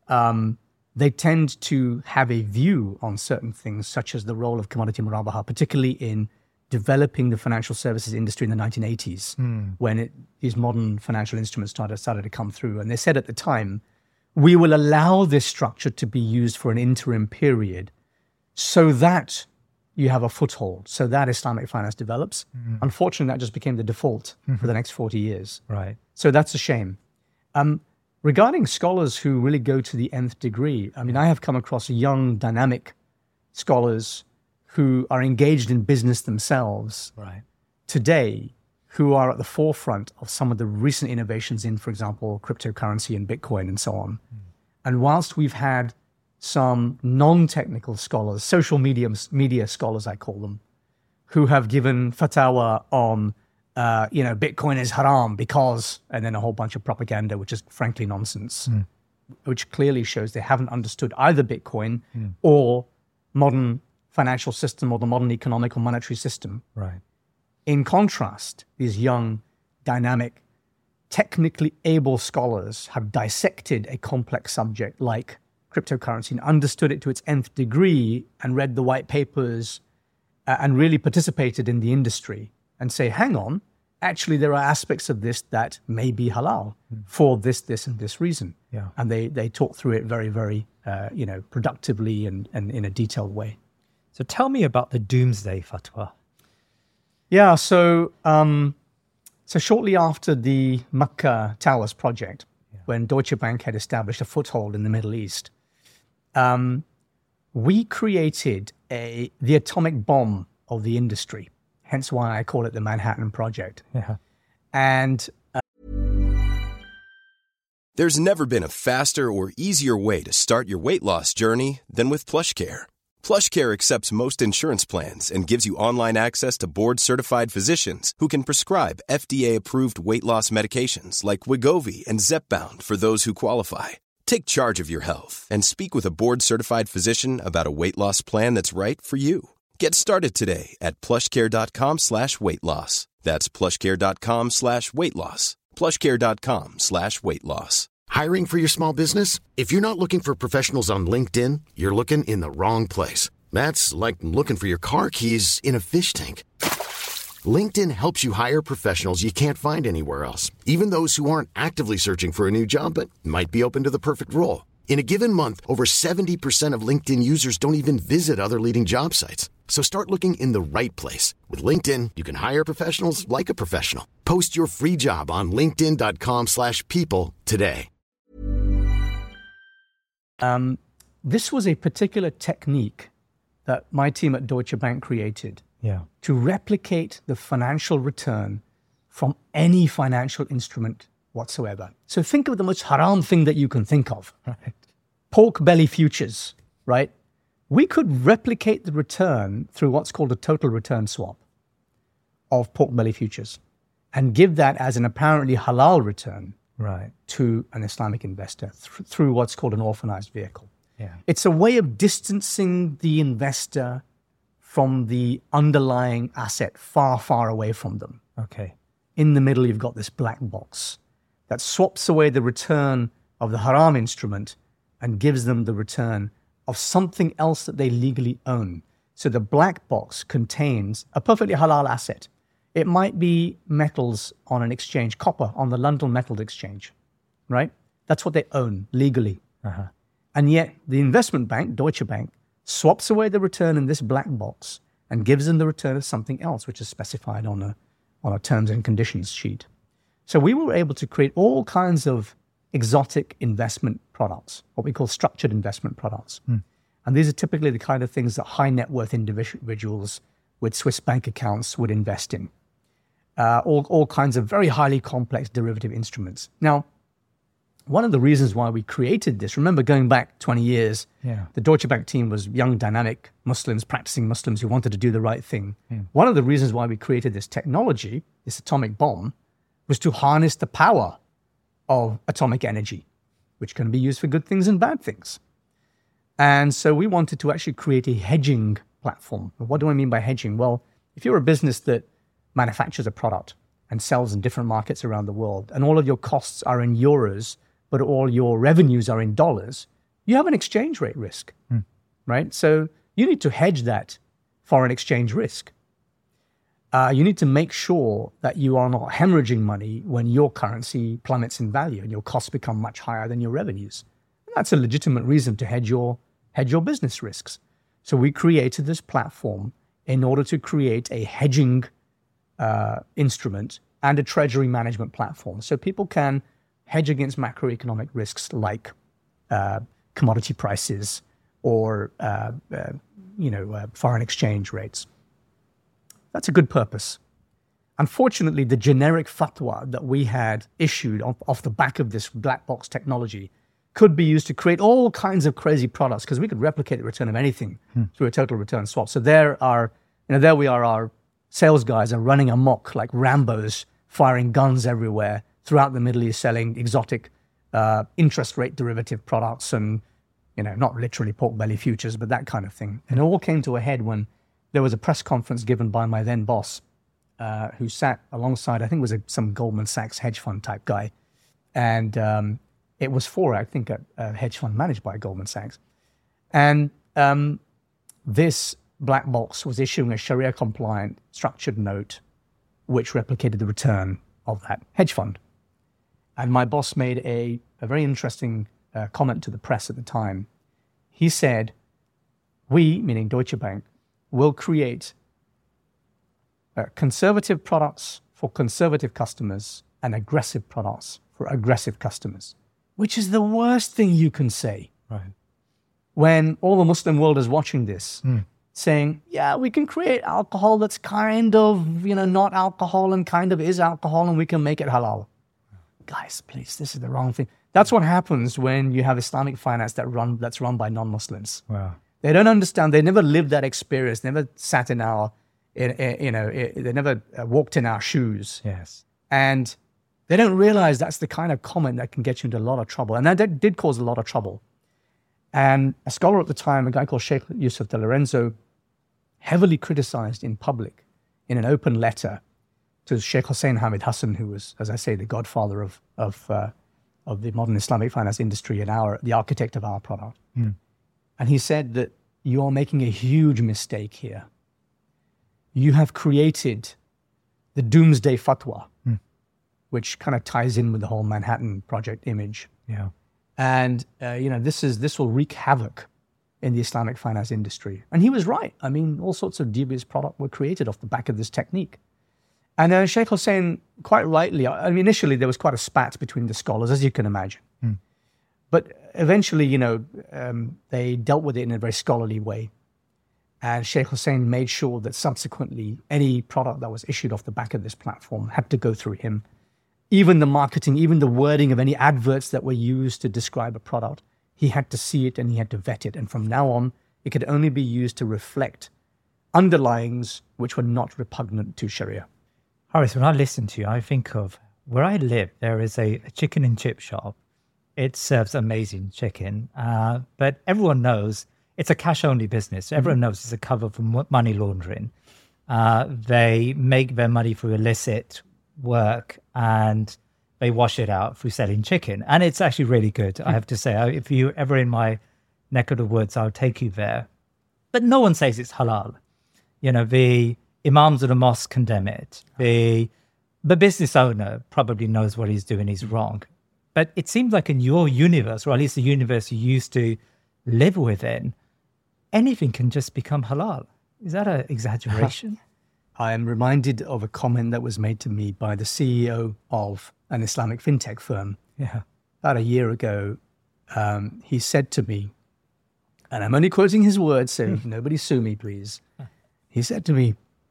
They tend to have a view on certain things, such as the role of commodity murabaha, particularly in developing the financial services industry in the 1980s, when these modern financial instruments started to come through. And they said at the time, we will allow this structure to be used for an interim period so that you have a foothold, so that Islamic finance develops. Unfortunately, that just became the default for the next 40 years. Right. So that's a shame. Regarding scholars who really go to the nth degree, I mean, I have come across young, dynamic scholars who are engaged in business themselves today, who are at the forefront of some of the recent innovations in, for example, cryptocurrency and Bitcoin and so on. And whilst we've had some non-technical scholars, social media scholars, I call them, who have given fatwa on Bitcoin is haram because, and then a whole bunch of propaganda, which is frankly nonsense, which clearly shows they haven't understood either Bitcoin or modern financial system or the modern economic or monetary system. Right. In contrast, these young, dynamic, technically able scholars have dissected a complex subject like cryptocurrency and understood it to its nth degree and read the white papers and really participated in the industry and say, hang on, actually there are aspects of this that may be halal for this, and this reason. Yeah. And they talk through it very, very, productively and in a detailed way. So tell me about the Doomsday Fatwa. Yeah, so shortly after the Makkah Towers project, when Deutsche Bank had established a foothold in the Middle East, we created the atomic bomb of the industry, hence why I call it the Manhattan Project. Yeah. And There's never been a faster or easier way to start your weight loss journey than with PlushCare. PlushCare accepts most insurance plans and gives you online access to board-certified physicians who can prescribe FDA-approved weight loss medications like Wegovy and Zepbound for those who qualify. Take charge of your health and speak with a board-certified physician about a weight loss plan that's right for you. Get started today at plushcare.com/weight-loss. That's plushcare.com/weight-loss. plushcare.com/weight-loss. Hiring for your small business? If you're not looking for professionals on LinkedIn, you're looking in the wrong place. That's like looking for your car keys in a fish tank. LinkedIn helps you hire professionals you can't find anywhere else, even those who aren't actively searching for a new job but might be open to the perfect role. In a given month, over 70% of LinkedIn users don't even visit other leading job sites. So start looking in the right place. With LinkedIn, you can hire professionals like a professional. Post your free job on linkedin.com/people today. This was a particular technique that my team at Deutsche Bank created to replicate the financial return from any financial instrument whatsoever. So think of the most haram thing that you can think of. Right? Pork belly futures, right? We could replicate the return through what's called a total return swap of pork belly futures and give that as an apparently halal return to an Islamic investor through what's called an orphanized vehicle. Yeah. It's a way of distancing the investor from the underlying asset far, far away from them. Okay. In the middle, you've got this black box that swaps away the return of the haram instrument and gives them the return of something else that they legally own. So the black box contains a perfectly halal asset. It might be metals on an exchange, copper on the London Metal Exchange, right? That's what they own legally. And yet the investment bank, Deutsche Bank, swaps away the return in this black box and gives them the return of something else, which is specified on a terms and conditions sheet. So we were able to create all kinds of exotic investment products, what we call structured investment products. And these are typically the kind of things that high net worth individuals with Swiss bank accounts would invest in. All kinds of very highly complex derivative instruments. Now, one of the reasons why we created this, remember going back 20 years, the Deutsche Bank team was young, dynamic Muslims, practicing Muslims who wanted to do the right thing. One of the reasons why we created this technology, this atomic bomb, was to harness the power of atomic energy, which can be used for good things and bad things. And so we wanted to actually create a hedging platform. What do I mean by hedging? Well, if you're a business that manufactures a product and sells in different markets around the world, and all of your costs are in euros, but all your revenues are in dollars, you have an exchange rate risk, right? So you need to hedge that foreign exchange risk. You need to make sure that you are not hemorrhaging money when your currency plummets in value and your costs become much higher than your revenues. And that's a legitimate reason to hedge your business risks. So we created this platform in order to create a hedging instrument and a treasury management platform. So people can hedge against macroeconomic risks like commodity prices or foreign exchange rates. That's a good purpose. Unfortunately, the generic fatwa that we had issued off the back of this black box technology could be used to create all kinds of crazy products because we could replicate the return of anything through a total return swap. So there we are. Our sales guys are running amok like Rambos, firing guns everywhere throughout the Middle East, selling exotic interest rate derivative products and, not literally pork belly futures, but that kind of thing. And it all came to a head when there was a press conference given by my then boss, who sat alongside, I think it was some Goldman Sachs hedge fund type guy. And it was for, I think, a hedge fund managed by Goldman Sachs. And this black box was issuing a Sharia-compliant structured note which replicated the return of that hedge fund. And my boss made a very interesting comment to the press at the time. He said, we, meaning Deutsche Bank, will create conservative products for conservative customers and aggressive products for aggressive customers, which is the worst thing you can say. Right. When all the Muslim world is watching this, saying, yeah, we can create alcohol that's kind of, not alcohol and kind of is alcohol, and we can make it halal. Guys, please, this is the wrong thing. That's what happens when you have Islamic finance that's run by non-Muslims. Wow. They don't understand. They never lived that experience. Never sat in our, they never walked in our shoes. Yes. And they don't realize that's the kind of comment that can get you into a lot of trouble. And that did cause a lot of trouble. And a scholar at the time, a guy called Sheikh Yusuf De Lorenzo, heavily criticized in public in an open letter to Sheikh Hussein Hamid Hassan, who was, as I say, the godfather of the modern Islamic finance industry and the architect of our product. And he said that you are making a huge mistake here. You have created the doomsday fatwa, which kind of ties in with the whole Manhattan Project image. Yeah. And, this will wreak havoc in the Islamic finance industry. And he was right. I mean, all sorts of dubious products were created off the back of this technique. And Sheikh Hussein, quite rightly, initially there was quite a spat between the scholars, as you can imagine. But eventually, they dealt with it in a very scholarly way. And Sheikh Hussein made sure that subsequently any product that was issued off the back of this platform had to go through him. Even the marketing, even the wording of any adverts that were used to describe a product, he had to see it and he had to vet it. And from now on, it could only be used to reflect underlyings which were not repugnant to Sharia. Haris, when I listen to you, I think of where I live, there is a chicken and chip shop. It serves amazing chicken, but everyone knows it's a cash-only business. Everyone knows it's a cover for money laundering. They make their money through illicit work and they wash it out through selling chicken. And it's actually really good, I have to say. If you're ever in my neck of the woods, I'll take you there. But no one says it's halal. The imams of the mosque condemn it. The business owner probably knows what he's doing is wrong. But it seems like in your universe, or at least the universe you used to live within, anything can just become halal. Is that an exaggeration? I am reminded of a comment that was made to me by the CEO of an Islamic fintech firm. Yeah. About a year ago, he said to me, and I'm only quoting his words, so nobody sue me, please. He said to me,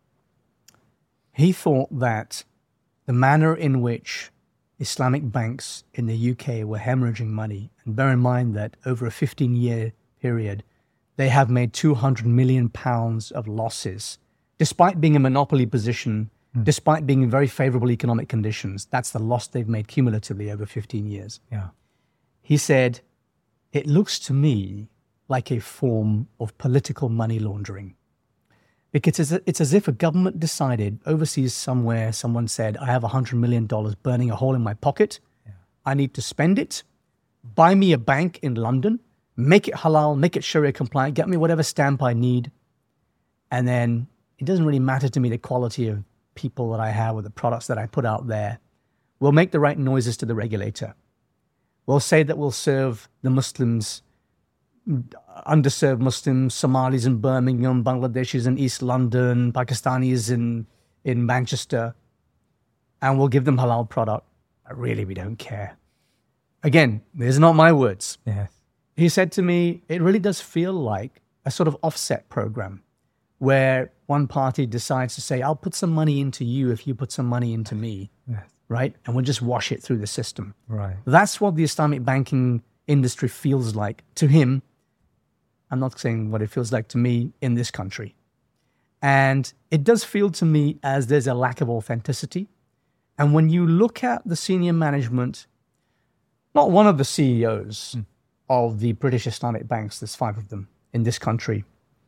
he thought that the manner in which Islamic banks in the UK were hemorrhaging money, and bear in mind that over a 15-year period, they have made £200 million of losses, despite being a monopoly position, despite being in very favorable economic conditions. That's the loss they've made cumulatively over 15 years. Yeah. He said, it looks to me like a form of political money laundering. Because it's as if a government decided overseas somewhere, someone said, I have $100 million burning a hole in my pocket. Yeah. I need to spend it. Buy me a bank in London, make it halal, make it Sharia compliant, get me whatever stamp I need. And then it doesn't really matter to me the quality of people that I have or the products that I put out there. We'll make the right noises to the regulator. We'll say that we'll serve the Muslims, underserved Muslims, Somalis in Birmingham, Bangladeshis in East London, Pakistanis in Manchester, and we'll give them halal product. But really, we don't care. Again, these are not my words. Yes. He said to me, it really does feel like a sort of offset program where one party decides to say, I'll put some money into you if you put some money into me, right? And we'll just wash it through the system. Right. That's what the Islamic banking industry feels like to him. I'm not saying what it feels like to me in this country. And it does feel to me as there's a lack of authenticity. And when you look at the senior management, not one of the CEOs of the British Islamic banks, there's 5 of them in this country,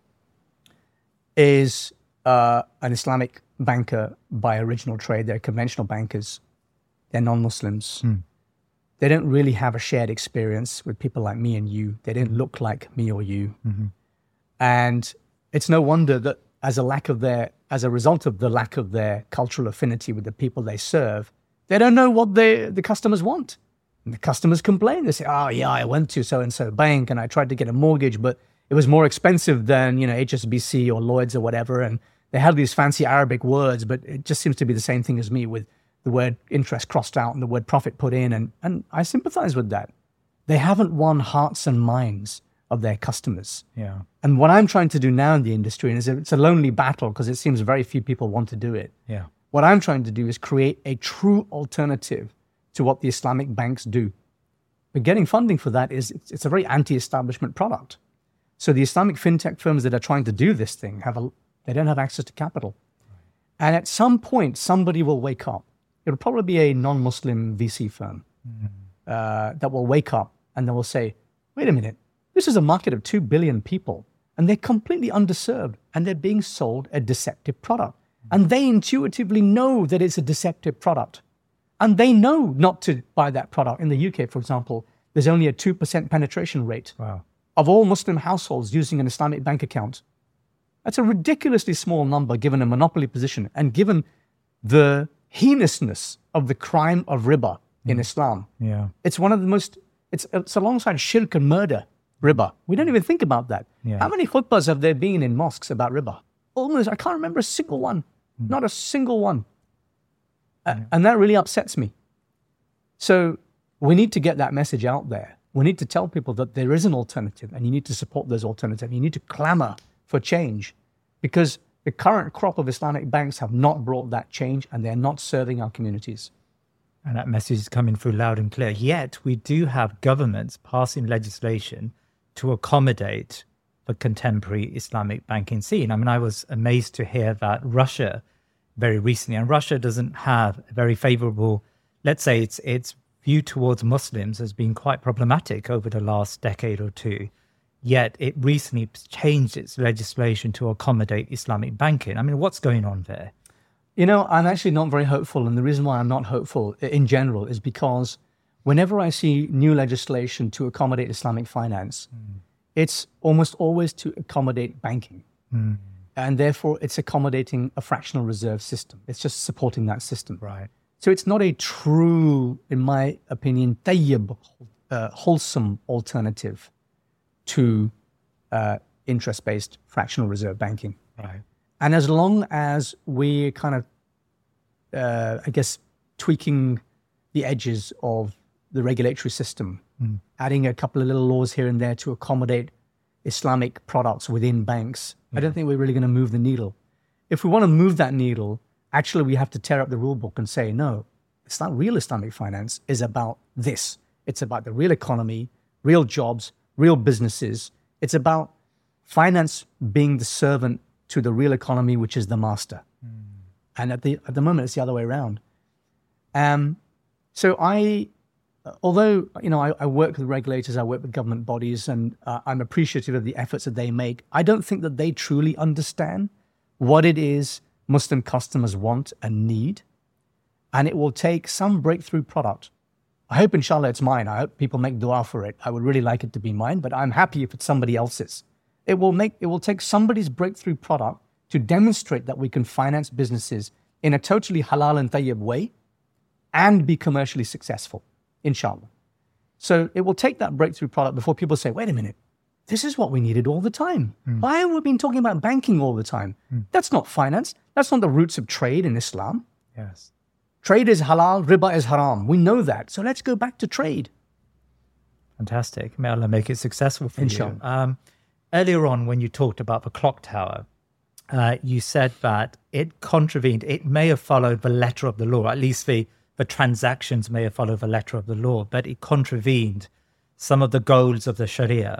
is an Islamic banker by original trade. They're conventional bankers. They're non-Muslims. They don't really have a shared experience with people like me and you. They don't look like me or you. And it's no wonder that as a result of the lack of their cultural affinity with the people they serve, they don't know what the customers want. And the customers complain. They say, oh yeah, I went to so-and-so bank and I tried to get a mortgage, but it was more expensive than, HSBC or Lloyds or whatever. And they have these fancy Arabic words, but it just seems to be the same thing as me, with the word interest crossed out and the word profit put in. And I sympathize with that. They haven't won hearts and minds of their customers. Yeah. And what I'm trying to do now in the industry, and it's a lonely battle because it seems very few people want to do it. Yeah. What I'm trying to do is create a true alternative to what the Islamic banks do. But getting funding for that it's a very anti-establishment product. So the Islamic fintech firms that are trying to do this thing they don't have access to capital. And at some point, somebody will wake up. It'll probably be a non-Muslim VC firm that will wake up and they will say, wait a minute, this is a market of 2 billion people and they're completely underserved and they're being sold a deceptive product. And they intuitively know that it's a deceptive product. And they know not to buy that product. In the UK, for example, there's only a 2% penetration rate of all Muslim households using an Islamic bank account. That's a ridiculously small number given a monopoly position and given the heinousness of the crime of riba in Islam. Yeah. It's one of the most, it's alongside shirk and murder, riba. We don't even think about that. Yeah. How many khutbahs have there been in mosques about riba? Almost, I can't remember a single one. Not a single one. And that really upsets me. So we need to get that message out there. We need to tell people that there is an alternative and you need to support those alternatives. You need to clamor for change because the current crop of Islamic banks have not brought that change and they're not serving our communities. And that message is coming through loud and clear. Yet we do have governments passing legislation to accommodate the contemporary Islamic banking scene. I mean, I was amazed to hear that Russia very recently, and Russia doesn't have a very favorable, let's say its view towards Muslims has been quite problematic over the last decade or two. Yet it recently changed its legislation to accommodate Islamic banking. I mean, what's going on there? I'm actually not very hopeful. And the reason why I'm not hopeful in general is because whenever I see new legislation to accommodate Islamic finance, it's almost always to accommodate banking. And therefore, it's accommodating a fractional reserve system. It's just supporting that system. Right. So it's not a true, in my opinion, tayyib, wholesome alternative to interest-based fractional reserve banking. Right. And as long as we're kind of, tweaking the edges of the regulatory system, adding a couple of little laws here and there to accommodate Islamic products within banks, I don't think we're really going to move the needle. If we want to move that needle, actually we have to tear up the rule book and say, no, it's not real Islamic finance is about this. It's about the real economy, real jobs, real businesses. It's about finance being the servant to the real economy, which is the master. And at the moment, it's the other way around. So although I work with regulators, I work with government bodies, and I'm appreciative of the efforts that they make, I don't think that they truly understand what it is Muslim customers want and need. And it will take some breakthrough product. I hope, inshallah, it's mine. I hope people make dua for it. I would really like it to be mine, but I'm happy if it's somebody else's. It will take somebody's breakthrough product to demonstrate that we can finance businesses in a totally halal and tayyib way and be commercially successful, inshallah. So it will take that breakthrough product before people say, wait a minute, this is what we needed all the time. Why have we been talking about banking all the time? That's not finance. That's not the roots of trade in Islam. Yes. Trade is halal, riba is haram. We know that. So let's go back to trade. Fantastic. May Allah make it successful for inshallah. you. Earlier on, when you talked about the clock tower, you said that it contravened, it may have followed the letter of the law, at least the transactions may have followed the letter of the law, but it contravened some of the goals of the Sharia.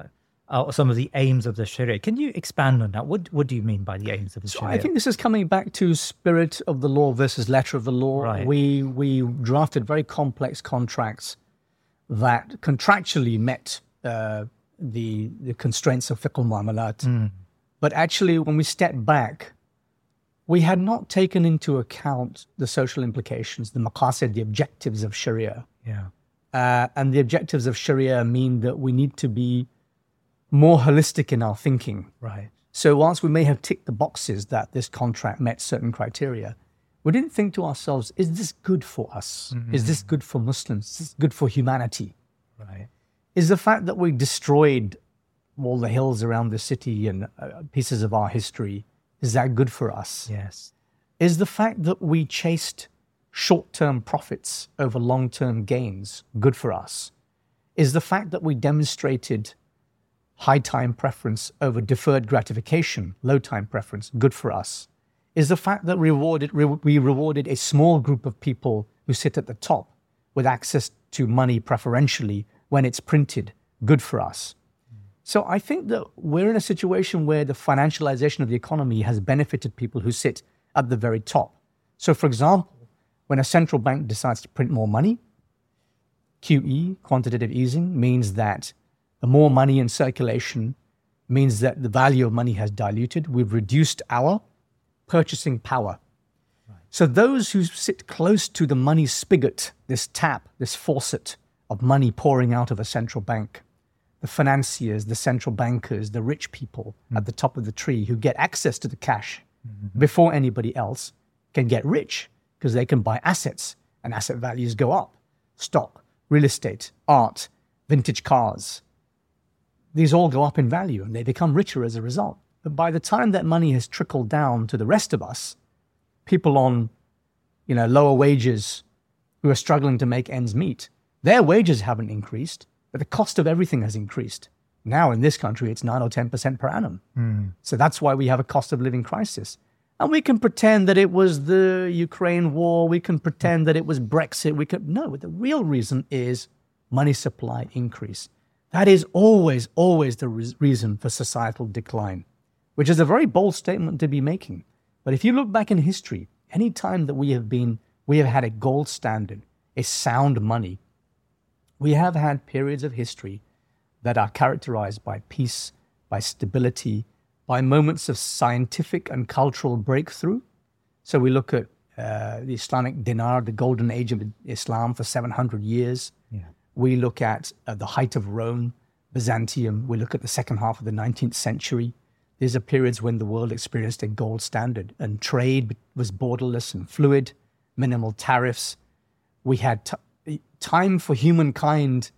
some of the aims of the Sharia. Can you expand on that? What do you mean by the aims of the Sharia? I think this is coming back to spirit of the law versus letter of the law. Right. We drafted very complex contracts that contractually met the constraints of fiqh al-mu'amalat. But actually, when we stepped back, we had not taken into account the social implications, the maqasid, the objectives of Sharia. Yeah. And the objectives of Sharia mean that we need to be more holistic in our thinking. Right. So whilst we may have ticked the boxes that this contract met certain criteria, we didn't think to ourselves, is this good for us? Is this good for Muslims? Is this good for humanity? Right. Is the fact that we destroyed all the hills around the city and pieces of our history, is that good for us? Yes. Is the fact that we chased short-term profits over long-term gains good for us? Is the fact that we demonstrated high time preference over deferred gratification, low time preference, good for us? Is the fact that we rewarded a small group of people who sit at the top with access to money preferentially when it's printed, good for us? So I think that we're in a situation where the financialization of the economy has benefited people who sit at the very top. So for example, when a central bank decides to print more money, QE, quantitative easing, means that the more money in circulation means that the value of money has diluted. We've reduced our purchasing power. Right. So those who sit close to the money spigot, this tap, this faucet of money pouring out of a central bank, the financiers, the central bankers, the rich people at the top of the tree who get access to the cash before anybody else can get rich because they can buy assets and asset values go up. Stock, real estate, art, vintage cars. These all go up in value and they become richer as a result. But by the time that money has trickled down to the rest of us, people on, lower wages who are struggling to make ends meet, their wages haven't increased, but the cost of everything has increased. Now in this country, it's 9 or 10% per annum. So that's why we have a cost of living crisis. And we can pretend that it was the Ukraine war. We can pretend that it was Brexit. No, the real reason is money supply increase. That is always the reason for societal decline, which is a very bold statement to be making. But if you look back in history, any time that we have had a gold standard, a sound money, we have had periods of history that are characterized by peace, by stability, by moments of scientific and cultural breakthrough. So we look at the Islamic dinar, the golden age of Islam for 700 years. Yeah. We look at the height of Rome, Byzantium. We look at the second half of the 19th century. These are periods when the world experienced a gold standard and trade was borderless and fluid, minimal tariffs. We had time for humankind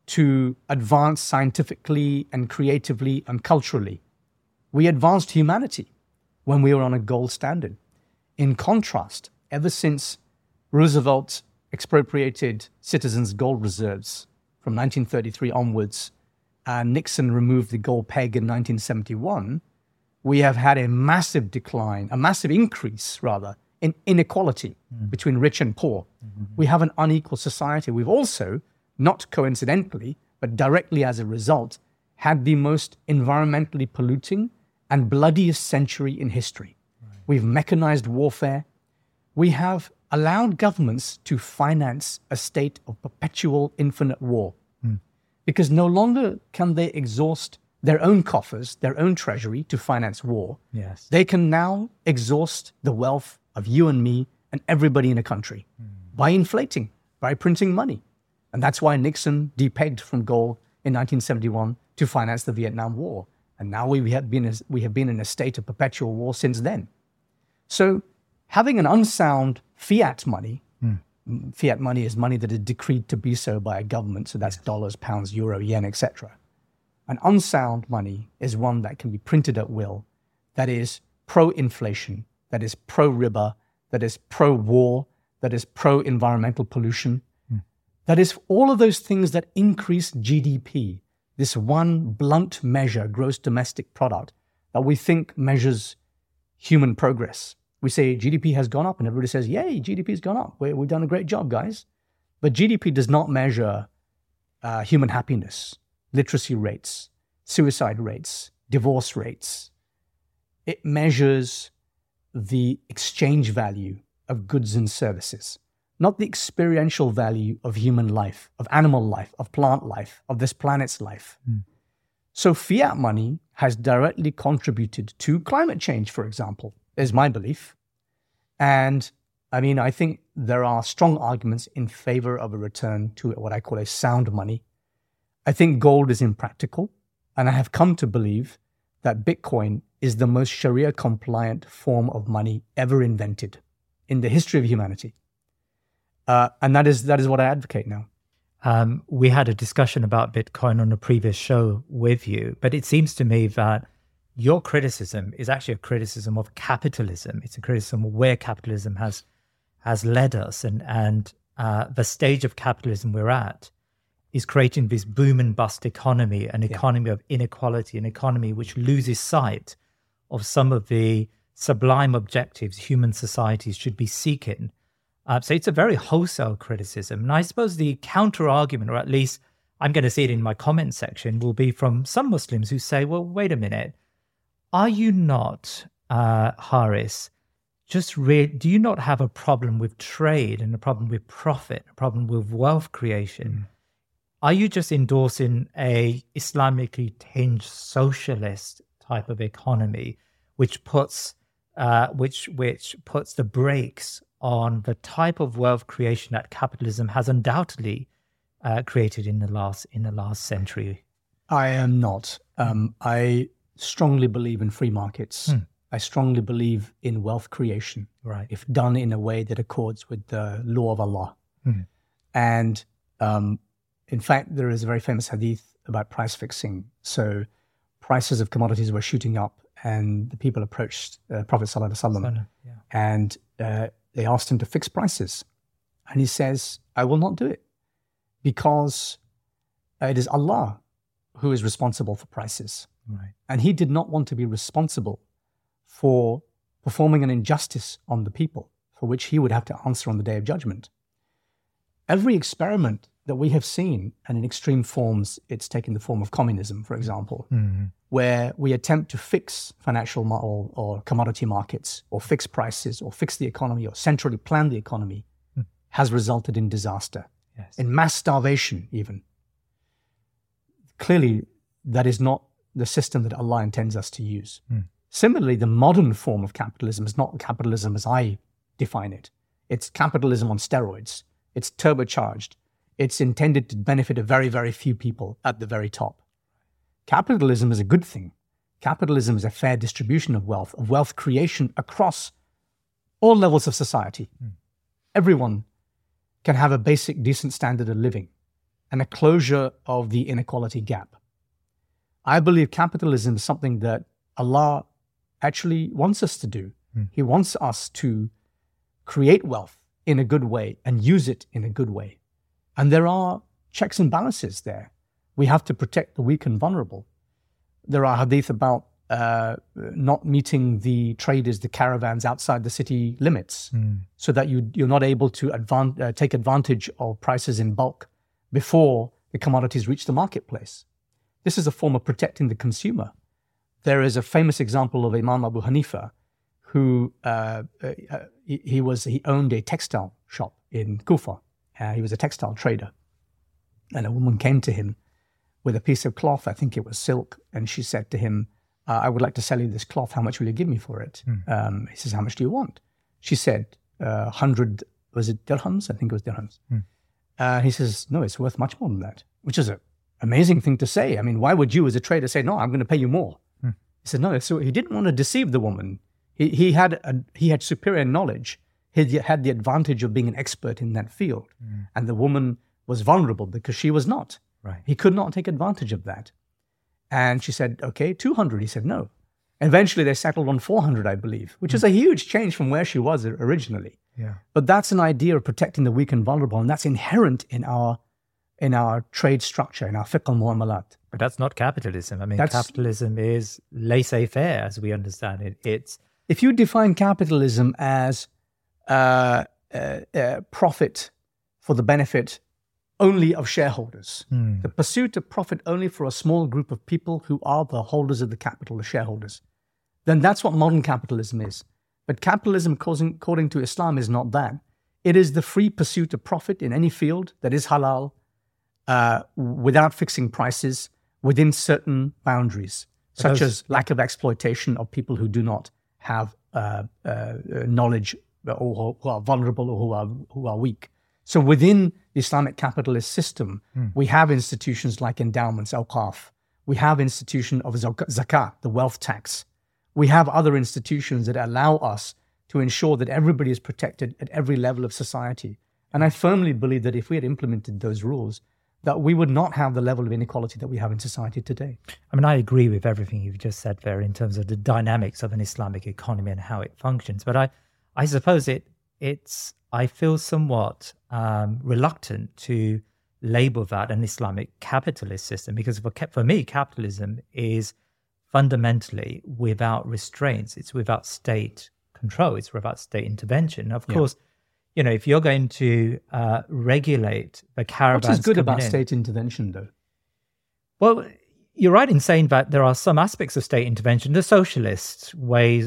to advance scientifically and creatively and culturally. We advanced humanity when we were on a gold standard. In contrast, ever since Roosevelt expropriated citizens' gold reserves from 1933 onwards, and Nixon removed the gold peg in 1971, we have had a massive decline, a massive increase, rather, in inequality between rich and poor. We have an unequal society. We've also, not coincidentally, but directly as a result, had the most environmentally polluting and bloodiest century in history. Right. We've mechanized warfare. We have allowed governments to finance a state of perpetual infinite war because no longer can they exhaust their own coffers, their own treasury to finance war. Yes. They can now exhaust the wealth of you and me and everybody in a country by inflating, by printing money. And that's why Nixon depegged from gold in 1971 to finance the Vietnam War. And now we have been in a state of perpetual war since then. So having an unsound fiat money, fiat money is money that is decreed to be so by a government, so that's dollars, pounds, euro, yen, etc. An unsound money is one that can be printed at will, that is pro-inflation, that is pro-riba, that is pro-war, that is pro-environmental pollution, that is all of those things that increase GDP, this one blunt measure, gross domestic product, that we think measures human progress. We say GDP has gone up and everybody says, yay, GDP has gone up. We've done a great job, guys. But GDP does not measure human happiness, literacy rates, suicide rates, divorce rates. It measures the exchange value of goods and services, not the experiential value of human life, of animal life, of plant life, of this planet's life. So fiat money has directly contributed to climate change, for example, is my belief. And I mean, I think there are strong arguments in favor of a return to what I call a sound money. I think gold is impractical, and I have come to believe that Bitcoin is the most Sharia-compliant form of money ever invented in the history of humanity. And that is what I advocate now. We had a discussion about Bitcoin on a previous show with you, but it seems to me that your criticism is actually a criticism of capitalism. It's a criticism of where capitalism has led us, and the stage of capitalism we're at is creating this boom and bust economy, an economy of inequality, an economy which loses sight of some of the sublime objectives human societies should be seeking. So it's a very wholesale criticism. And I suppose the counter argument, or at least I'm going to see it in my comment section, will be from some Muslims who say, well, wait a minute, are you not, Haris, do you not have a problem with trade and a problem with profit, a problem with wealth creation? Are you just endorsing a Islamically tinged socialist type of economy, which puts the brakes on the type of wealth creation that capitalism has undoubtedly created in the last century? I am not. I strongly believe in free markets. I strongly believe in wealth creation, right, if done in a way that accords with the law of Allah. And in fact, there is a very famous hadith about price fixing. So prices of commodities were shooting up, and the people approached Prophet ﷺ, and they asked him to fix prices. And he says, I will not do it, because it is Allah who is responsible for prices. Right. And he did not want to be responsible for performing an injustice on the people, for which he would have to answer on the Day of Judgment. Every experiment that we have seen, and in extreme forms, it's taken the form of communism, for example, where we attempt to fix financial or commodity markets, or fix prices, or fix the economy, or centrally plan the economy, has resulted in disaster, in mass starvation even. Clearly, that is not the system that Allah intends us to use. Similarly, the modern form of capitalism is not capitalism as I define it. It's capitalism on steroids. It's turbocharged. It's intended to benefit a very, very few people at the very top. Capitalism is a good thing. Capitalism is a fair distribution of wealth creation across all levels of society. Everyone can have a basic, decent standard of living and a closure of the inequality gap. I believe capitalism is something that Allah actually wants us to do. He wants us to create wealth in a good way and use it in a good way. And there are checks and balances there. We have to protect the weak and vulnerable. There are hadith about not meeting the traders, the caravans outside the city limits, so that you're not able to take advantage of prices in bulk before the commodities reach the marketplace. This is a form of protecting the consumer. There is a famous example of Imam Abu Hanifa, who he owned a textile shop in Kufa. He was a textile trader. And a woman came to him with a piece of cloth, I think it was silk, and she said to him, I would like to sell you this cloth. How much will you give me for it? He says, how much do you want? She said, 100, was it dirhams? I think it was dirhams. He says, no, it's worth much more than that, which is an amazing thing to say. I mean, why would you as a trader say, no, I'm going to pay you more? He said, no. So he didn't want to deceive the woman. He had superior knowledge. He had the advantage of being an expert in that field. And the woman was vulnerable because she was not. Right. He could not take advantage of that. And she said, okay, 200. He said, no. Eventually they settled on 400, I believe, which is a huge change from where she was originally. Yeah. But that's an idea of protecting the weak and vulnerable, and that's inherent in our trade structure, in our fiqh al-mu'amalat. But that's not capitalism. I mean, capitalism is laissez-faire, as we understand it. It's if you define capitalism as profit for the benefit only of shareholders, the pursuit of profit only for a small group of people who are the holders of the capital, the shareholders, then that's what modern capitalism is. But capitalism, according to Islam, is not that. It is the free pursuit of profit in any field that is halal, without fixing prices, within certain boundaries, such as lack of exploitation of people who do not have knowledge, or who are vulnerable, or who are weak. So within the Islamic capitalist system, we have institutions like endowments, awqaf. We have institution of zakat, the wealth tax. We have other institutions that allow us to ensure that everybody is protected at every level of society. And I firmly believe that if we had implemented those rules, that we would not have the level of inequality that we have in society today. I mean, I agree with everything you've just said there in terms of the dynamics of an Islamic economy and how it functions. But I suppose I feel somewhat reluctant to label that an Islamic capitalist system, because for me, capitalism is fundamentally without restraints. It's without state control. It's without state intervention. Of course, if you're going to regulate the caravans... What is good about state intervention, though? Well, you're right in saying that there are some aspects of state intervention, the socialist ways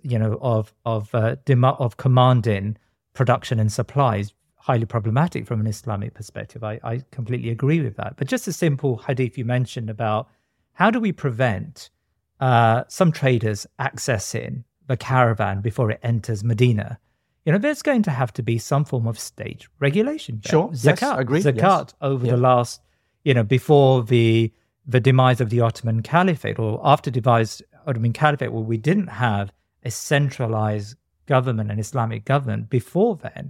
of commanding production and supply is highly problematic from an Islamic perspective. I completely agree with that. But just a simple hadith you mentioned about how do we prevent some traders accessing the caravan before it enters Medina? There's going to have to be some form of state regulation there. Sure, Zakat, yes, agree. Zakat over the last, before the demise of the Ottoman Caliphate, or after demise Ottoman Caliphate, where we didn't have a centralized government, an Islamic government. Before then,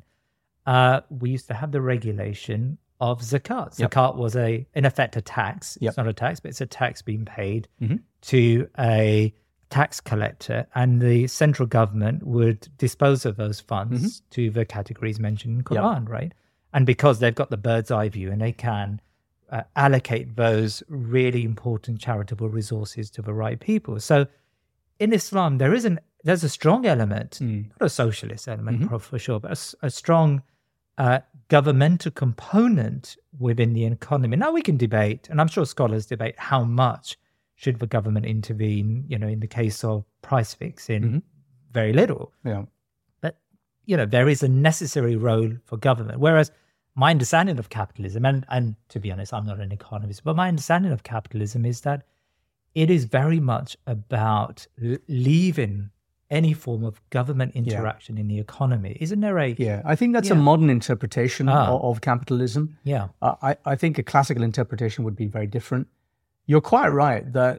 we used to have the regulation of zakat. Zakat was in effect a tax. It's not a tax, but it's a tax being paid to a tax collector, and the central government would dispose of those funds to the categories mentioned in Quran, right? And because they've got the bird's eye view and they can allocate those really important charitable resources to the right people. So in Islam, there's a strong element, not a socialist element for sure, but a strong governmental component within the economy. Now we can debate, and I'm sure scholars debate, how much should the government intervene, in the case of price fixing, very little. Yeah. But, there is a necessary role for government. Whereas my understanding of capitalism, and to be honest, I'm not an economist, but my understanding of capitalism is that it is very much about leaving any form of government interaction in the economy. Isn't there I think that's a modern interpretation of capitalism. Yeah. I think a classical interpretation would be very different. You're quite right that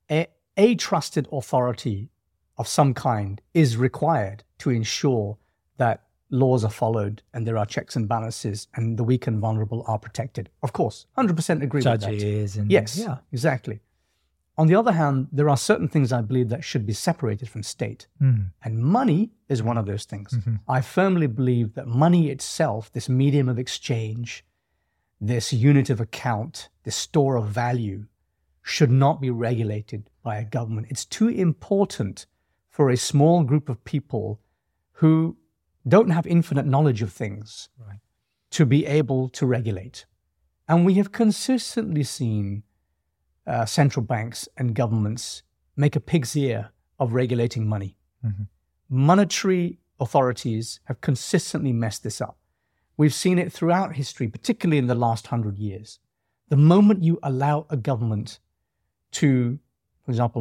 a trusted authority of some kind is required to ensure that laws are followed and there are checks and balances and the weak and vulnerable are protected. Of course, 100% agree with that. Judges and... Yes, exactly. On the other hand, there are certain things I believe that should be separated from state. And money is one of those things. I firmly believe that money itself, this medium of exchange, this unit of account, this store of value, should not be regulated by a government. It's too important for a small group of people who don't have infinite knowledge of things to be able to regulate. And we have consistently seen central banks and governments make a pig's ear of regulating money. Monetary authorities have consistently messed this up. We've seen it throughout history, particularly in the last 100 years. The moment you allow a government to, for example,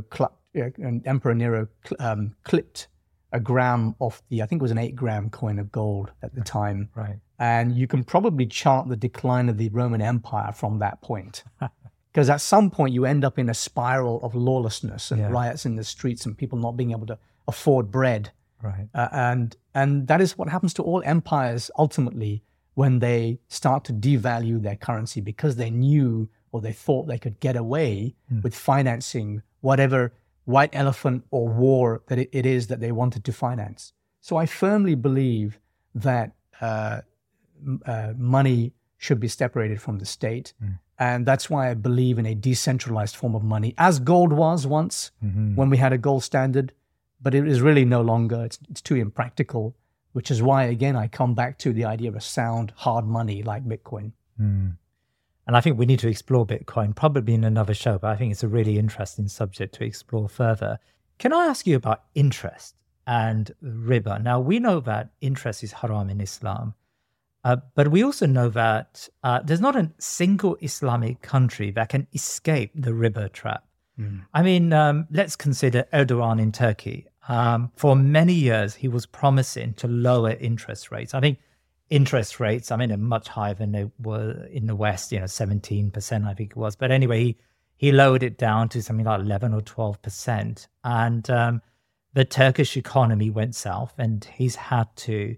Emperor Nero clipped a gram off I think it was an 8-gram coin of gold at the time. Right. And you can probably chart the decline of the Roman Empire from that point. Because at some point you end up in a spiral of lawlessness and riots in the streets and people not being able to afford bread. Right. And that is what happens to all empires ultimately when they start to devalue their currency because they knew or they thought they could get away with financing whatever white elephant or war that it is that they wanted to finance. So I firmly believe that money should be separated from the state. And that's why I believe in a decentralized form of money, as gold was once when we had a gold standard, but it is really no longer. It's too impractical, which is why, again, I come back to the idea of a sound, hard money like Bitcoin. And I think we need to explore Bitcoin probably in another show, but I think it's a really interesting subject to explore further. Can I ask you about interest and riba? Now, we know that interest is haram in Islam, but we also know that there's not a single Islamic country that can escape the riba trap. I mean, let's consider Erdogan in Turkey. For many years, he was promising to lower interest rates. I think interest rates, are much higher than they were in the West, 17%, I think it was. But anyway, he lowered it down to something like 11 or 12%. And the Turkish economy went south, and he's had to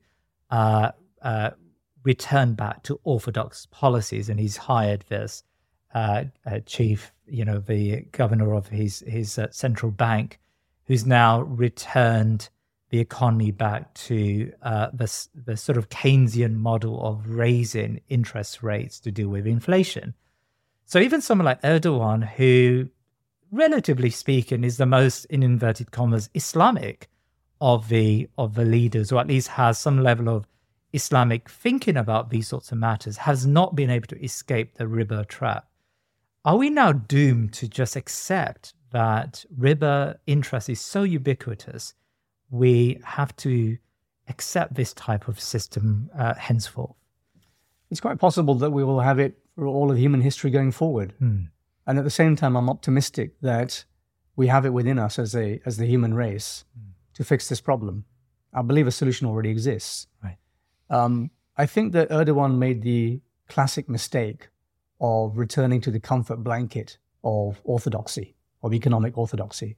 return back to orthodox policies. And he's hired this chief, the governor of his central bank, who's now returned the economy back to the sort of Keynesian model of raising interest rates to deal with inflation. So even someone like Erdogan, who, relatively speaking, is the most, in inverted commas, Islamic of the leaders, or at least has some level of Islamic thinking about these sorts of matters, has not been able to escape the riba trap. Are we now doomed to just accept that riba interest is so ubiquitous, we have to accept this type of system henceforth? It's quite possible that we will have it for all of human history going forward. And at the same time, I'm optimistic that we have it within us as the human race to fix this problem. I believe a solution already exists. Right. I think that Erdogan made the classic mistake of returning to the comfort blanket of orthodoxy, of economic orthodoxy.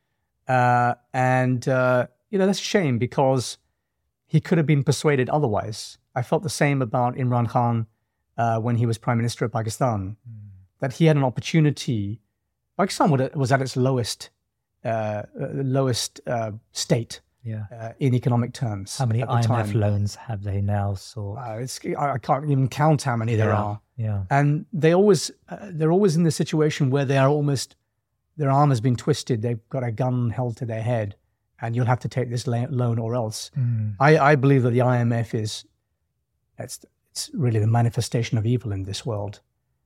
And that's a shame, because he could have been persuaded otherwise. I felt the same about Imran Khan when he was Prime Minister of Pakistan, that he had an opportunity. Pakistan was at its lowest state in economic terms. How many IMF loans have they now sought? I can't even count how many there are. Yeah. And they're always in the situation where their arm has been twisted. They've got a gun held to their head, and you'll have to take this loan or else. I believe that the IMF it's really the manifestation of evil in this world.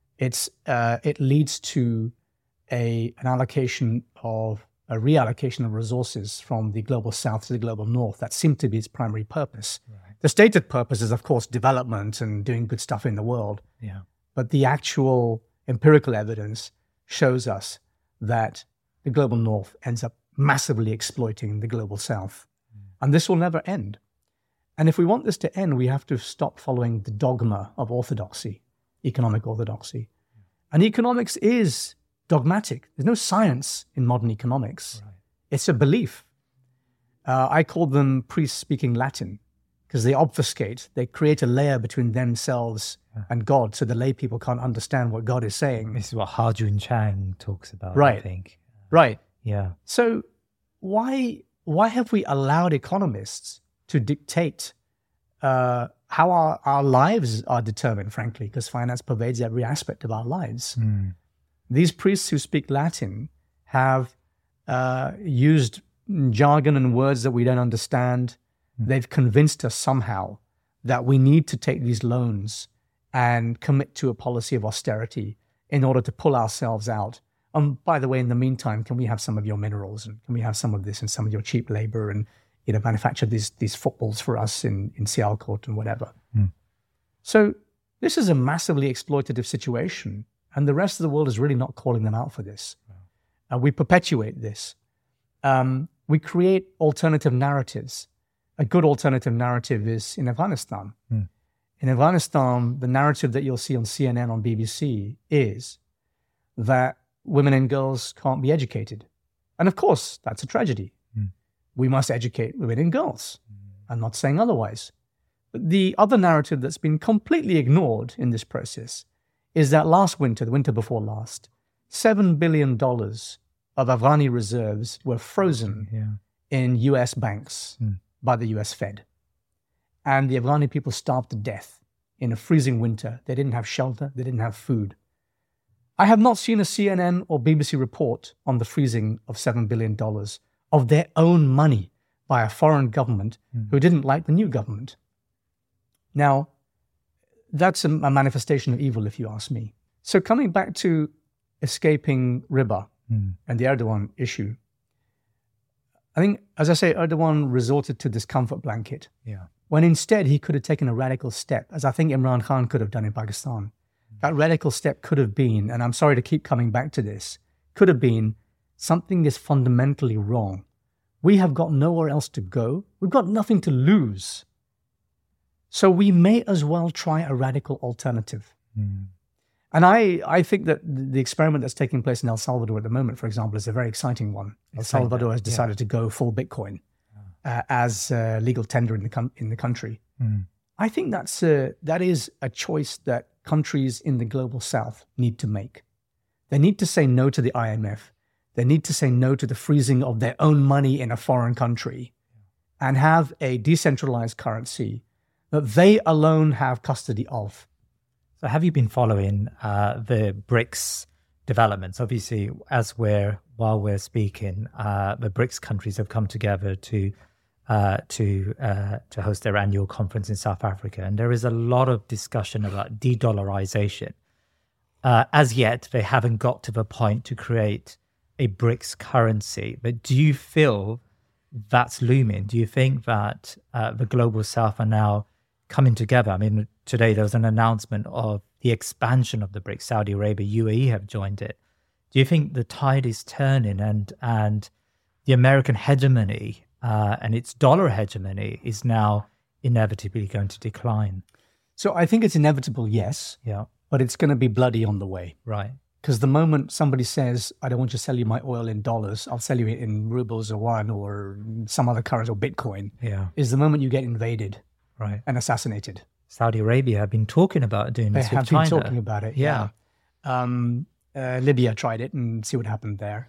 It leads to a reallocation of resources from the global south to the global north. That seemed to be its primary purpose. Right. The stated purpose is, of course, development and doing good stuff in the world. Yeah. But the actual empirical evidence shows us that the global north ends up massively exploiting the global south. And this will never end. And if we want this to end, we have to stop following the dogma of orthodoxy, economic orthodoxy. And economics is dogmatic. There's no science in modern economics. Right. It's a belief. I call them priests speaking Latin, because they obfuscate. They create a layer between themselves and God, so the lay people can't understand what God is saying. This is what Ha-Joon Chang talks about, right. I think. Right. Yeah. So why have we allowed economists to dictate how our lives are determined, frankly, because finance pervades every aspect of our lives. These priests who speak Latin have used jargon and words that we don't understand. They've convinced us somehow that we need to take these loans and commit to a policy of austerity in order to pull ourselves out. By the way, in the meantime, can we have some of your minerals, and can we have some of this and some of your cheap labor, and manufacture these footballs for us in Sialkot and whatever. So this is a massively exploitative situation, and the rest of the world is really not calling them out for this. We perpetuate this. We create alternative narratives. A good alternative narrative is in Afghanistan. In Afghanistan, the narrative that you'll see on CNN, on BBC, is that women and girls can't be educated. And of course, that's a tragedy. We must educate women and girls. I'm not saying otherwise. But the other narrative that's been completely ignored in this process is that last winter, the winter before last, $7 billion of Afghani reserves were frozen in US banks by the US Fed. And the Afghani people starved to death in a freezing winter. They didn't have shelter. They didn't have food. I have not seen a CNN or BBC report on the freezing of $7 billion of their own money by a foreign government who didn't like the new government. Now, that's a manifestation of evil, if you ask me. So coming back to escaping riba and the Erdogan issue, I think, as I say, Erdogan resorted to this comfort blanket. Yeah. When instead he could have taken a radical step, as I think Imran Khan could have done in Pakistan. That radical step could have been, and I'm sorry to keep coming back to this, could have been something is fundamentally wrong. We have got nowhere else to go. We've got nothing to lose. So we may as well try a radical alternative. And I think that the experiment that's taking place in El Salvador at the moment, for example, is a very exciting one. El Salvador has decided to go full Bitcoin as legal tender in the country. I think that is a choice that countries in the global south need to make. They need to say no to the IMF. They need to say no to the freezing of their own money in a foreign country and have a decentralized currency that they alone have custody of. So have you been following the BRICS developments? Obviously, while we're speaking, the BRICS countries have come together to host their annual conference in South Africa, and there is a lot of discussion about de-dollarization. As yet, they haven't got to the point to create a BRICS currency. But do you feel that's looming? Do you think that the global South are now coming together? I mean, today there was an announcement of the expansion of the BRICS. Saudi Arabia, UAE have joined it. Do you think the tide is turning and the American hegemony and its dollar hegemony is now inevitably going to decline? So I think it's inevitable, yes. Yeah. But it's going to be bloody on the way. Right. Because the moment somebody says, I don't want you to sell you my oil in dollars, I'll sell you it in rubles or yuan or some other currency or Bitcoin, is the moment you get invaded and assassinated. Saudi Arabia have been talking about doing this with China. They have been talking about it, yeah. Libya tried it and see what happened there.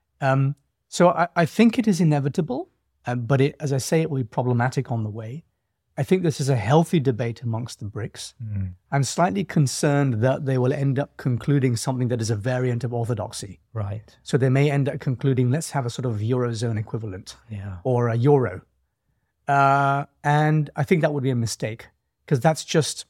So I think it is inevitable, but as I say, it will be problematic on the way. I think this is a healthy debate amongst the BRICS. I'm slightly concerned that they will end up concluding something that is a variant of orthodoxy. Right. So they may end up concluding, let's have a sort of Eurozone equivalent or a euro. And I think that would be a mistake because that's just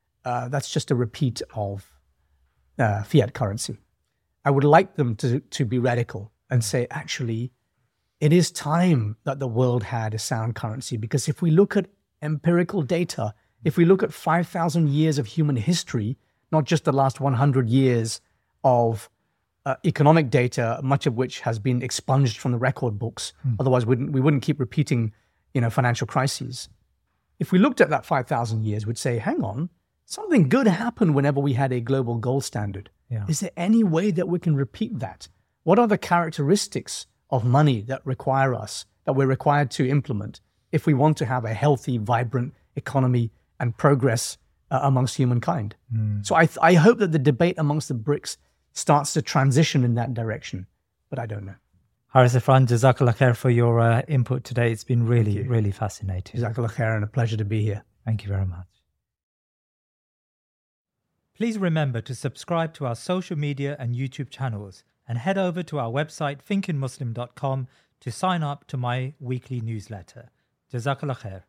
a repeat of fiat currency. I would like them to be radical and say, actually, it is time that the world had a sound currency, because if we look at empirical data, if we look at 5,000 years of human history, not just the last 100 years of economic data, much of which has been expunged from the record books, otherwise we wouldn't keep repeating, financial crises. If we looked at that 5,000 years, we'd say, hang on, something good happened whenever we had a global gold standard. Yeah. Is there any way that we can repeat that? What are the characteristics of money that we're required to implement if we want to have a healthy, vibrant economy and progress amongst humankind? So I hope that the debate amongst the BRICS starts to transition in that direction, but I don't know. Haris Irfan, Jazakallah khair for your input today. It's been really, really fascinating. Jazakallah khair, and a pleasure to be here. Thank you very much. Please remember to subscribe to our social media and YouTube channels and head over to our website thinkingmuslim.com to sign up to my weekly newsletter. Jazakallah khair.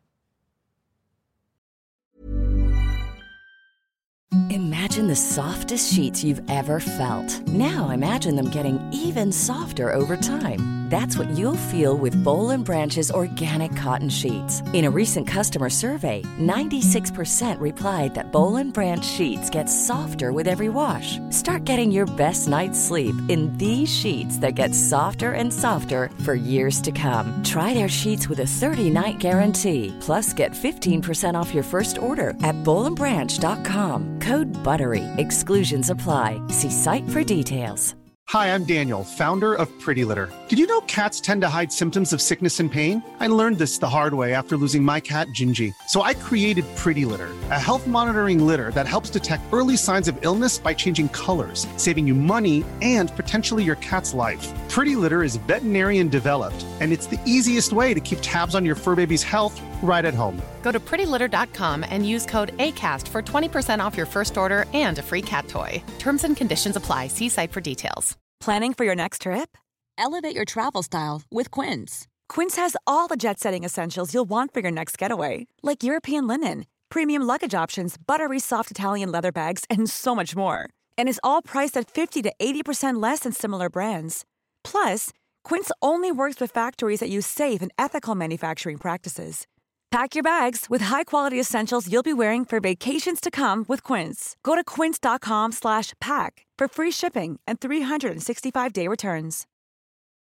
Imagine the softest sheets you've ever felt. Now imagine them getting even softer over time. That's what you'll feel with Boll & Branch's organic cotton sheets. In a recent customer survey, 96% replied that Boll & Branch sheets get softer with every wash. Start getting your best night's sleep in these sheets that get softer and softer for years to come. Try their sheets with a 30-night guarantee. Plus, get 15% off your first order at bollandbranch.com. Code BUTTERY. Exclusions apply. See site for details. Hi, I'm Daniel, founder of Pretty Litter. Did you know cats tend to hide symptoms of sickness and pain? I learned this the hard way after losing my cat, Gingy. So I created Pretty Litter, a health monitoring litter that helps detect early signs of illness by changing colors, saving you money and potentially your cat's life. Pretty Litter is veterinarian developed, and it's the easiest way to keep tabs on your fur baby's health right at home. Go to prettylitter.com and use code ACAST for 20% off your first order and a free cat toy. Terms and conditions apply. See site for details. Planning for your next trip? Elevate your travel style with Quince. Quince has all the jet-setting essentials you'll want for your next getaway, like European linen, premium luggage options, buttery soft Italian leather bags, and so much more. And is all priced at 50 to 80% less than similar brands. Plus, Quince only works with factories that use safe and ethical manufacturing practices. Pack your bags with high-quality essentials you'll be wearing for vacations to come with Quince. Go to quince.com/pack for free shipping and 365-day returns.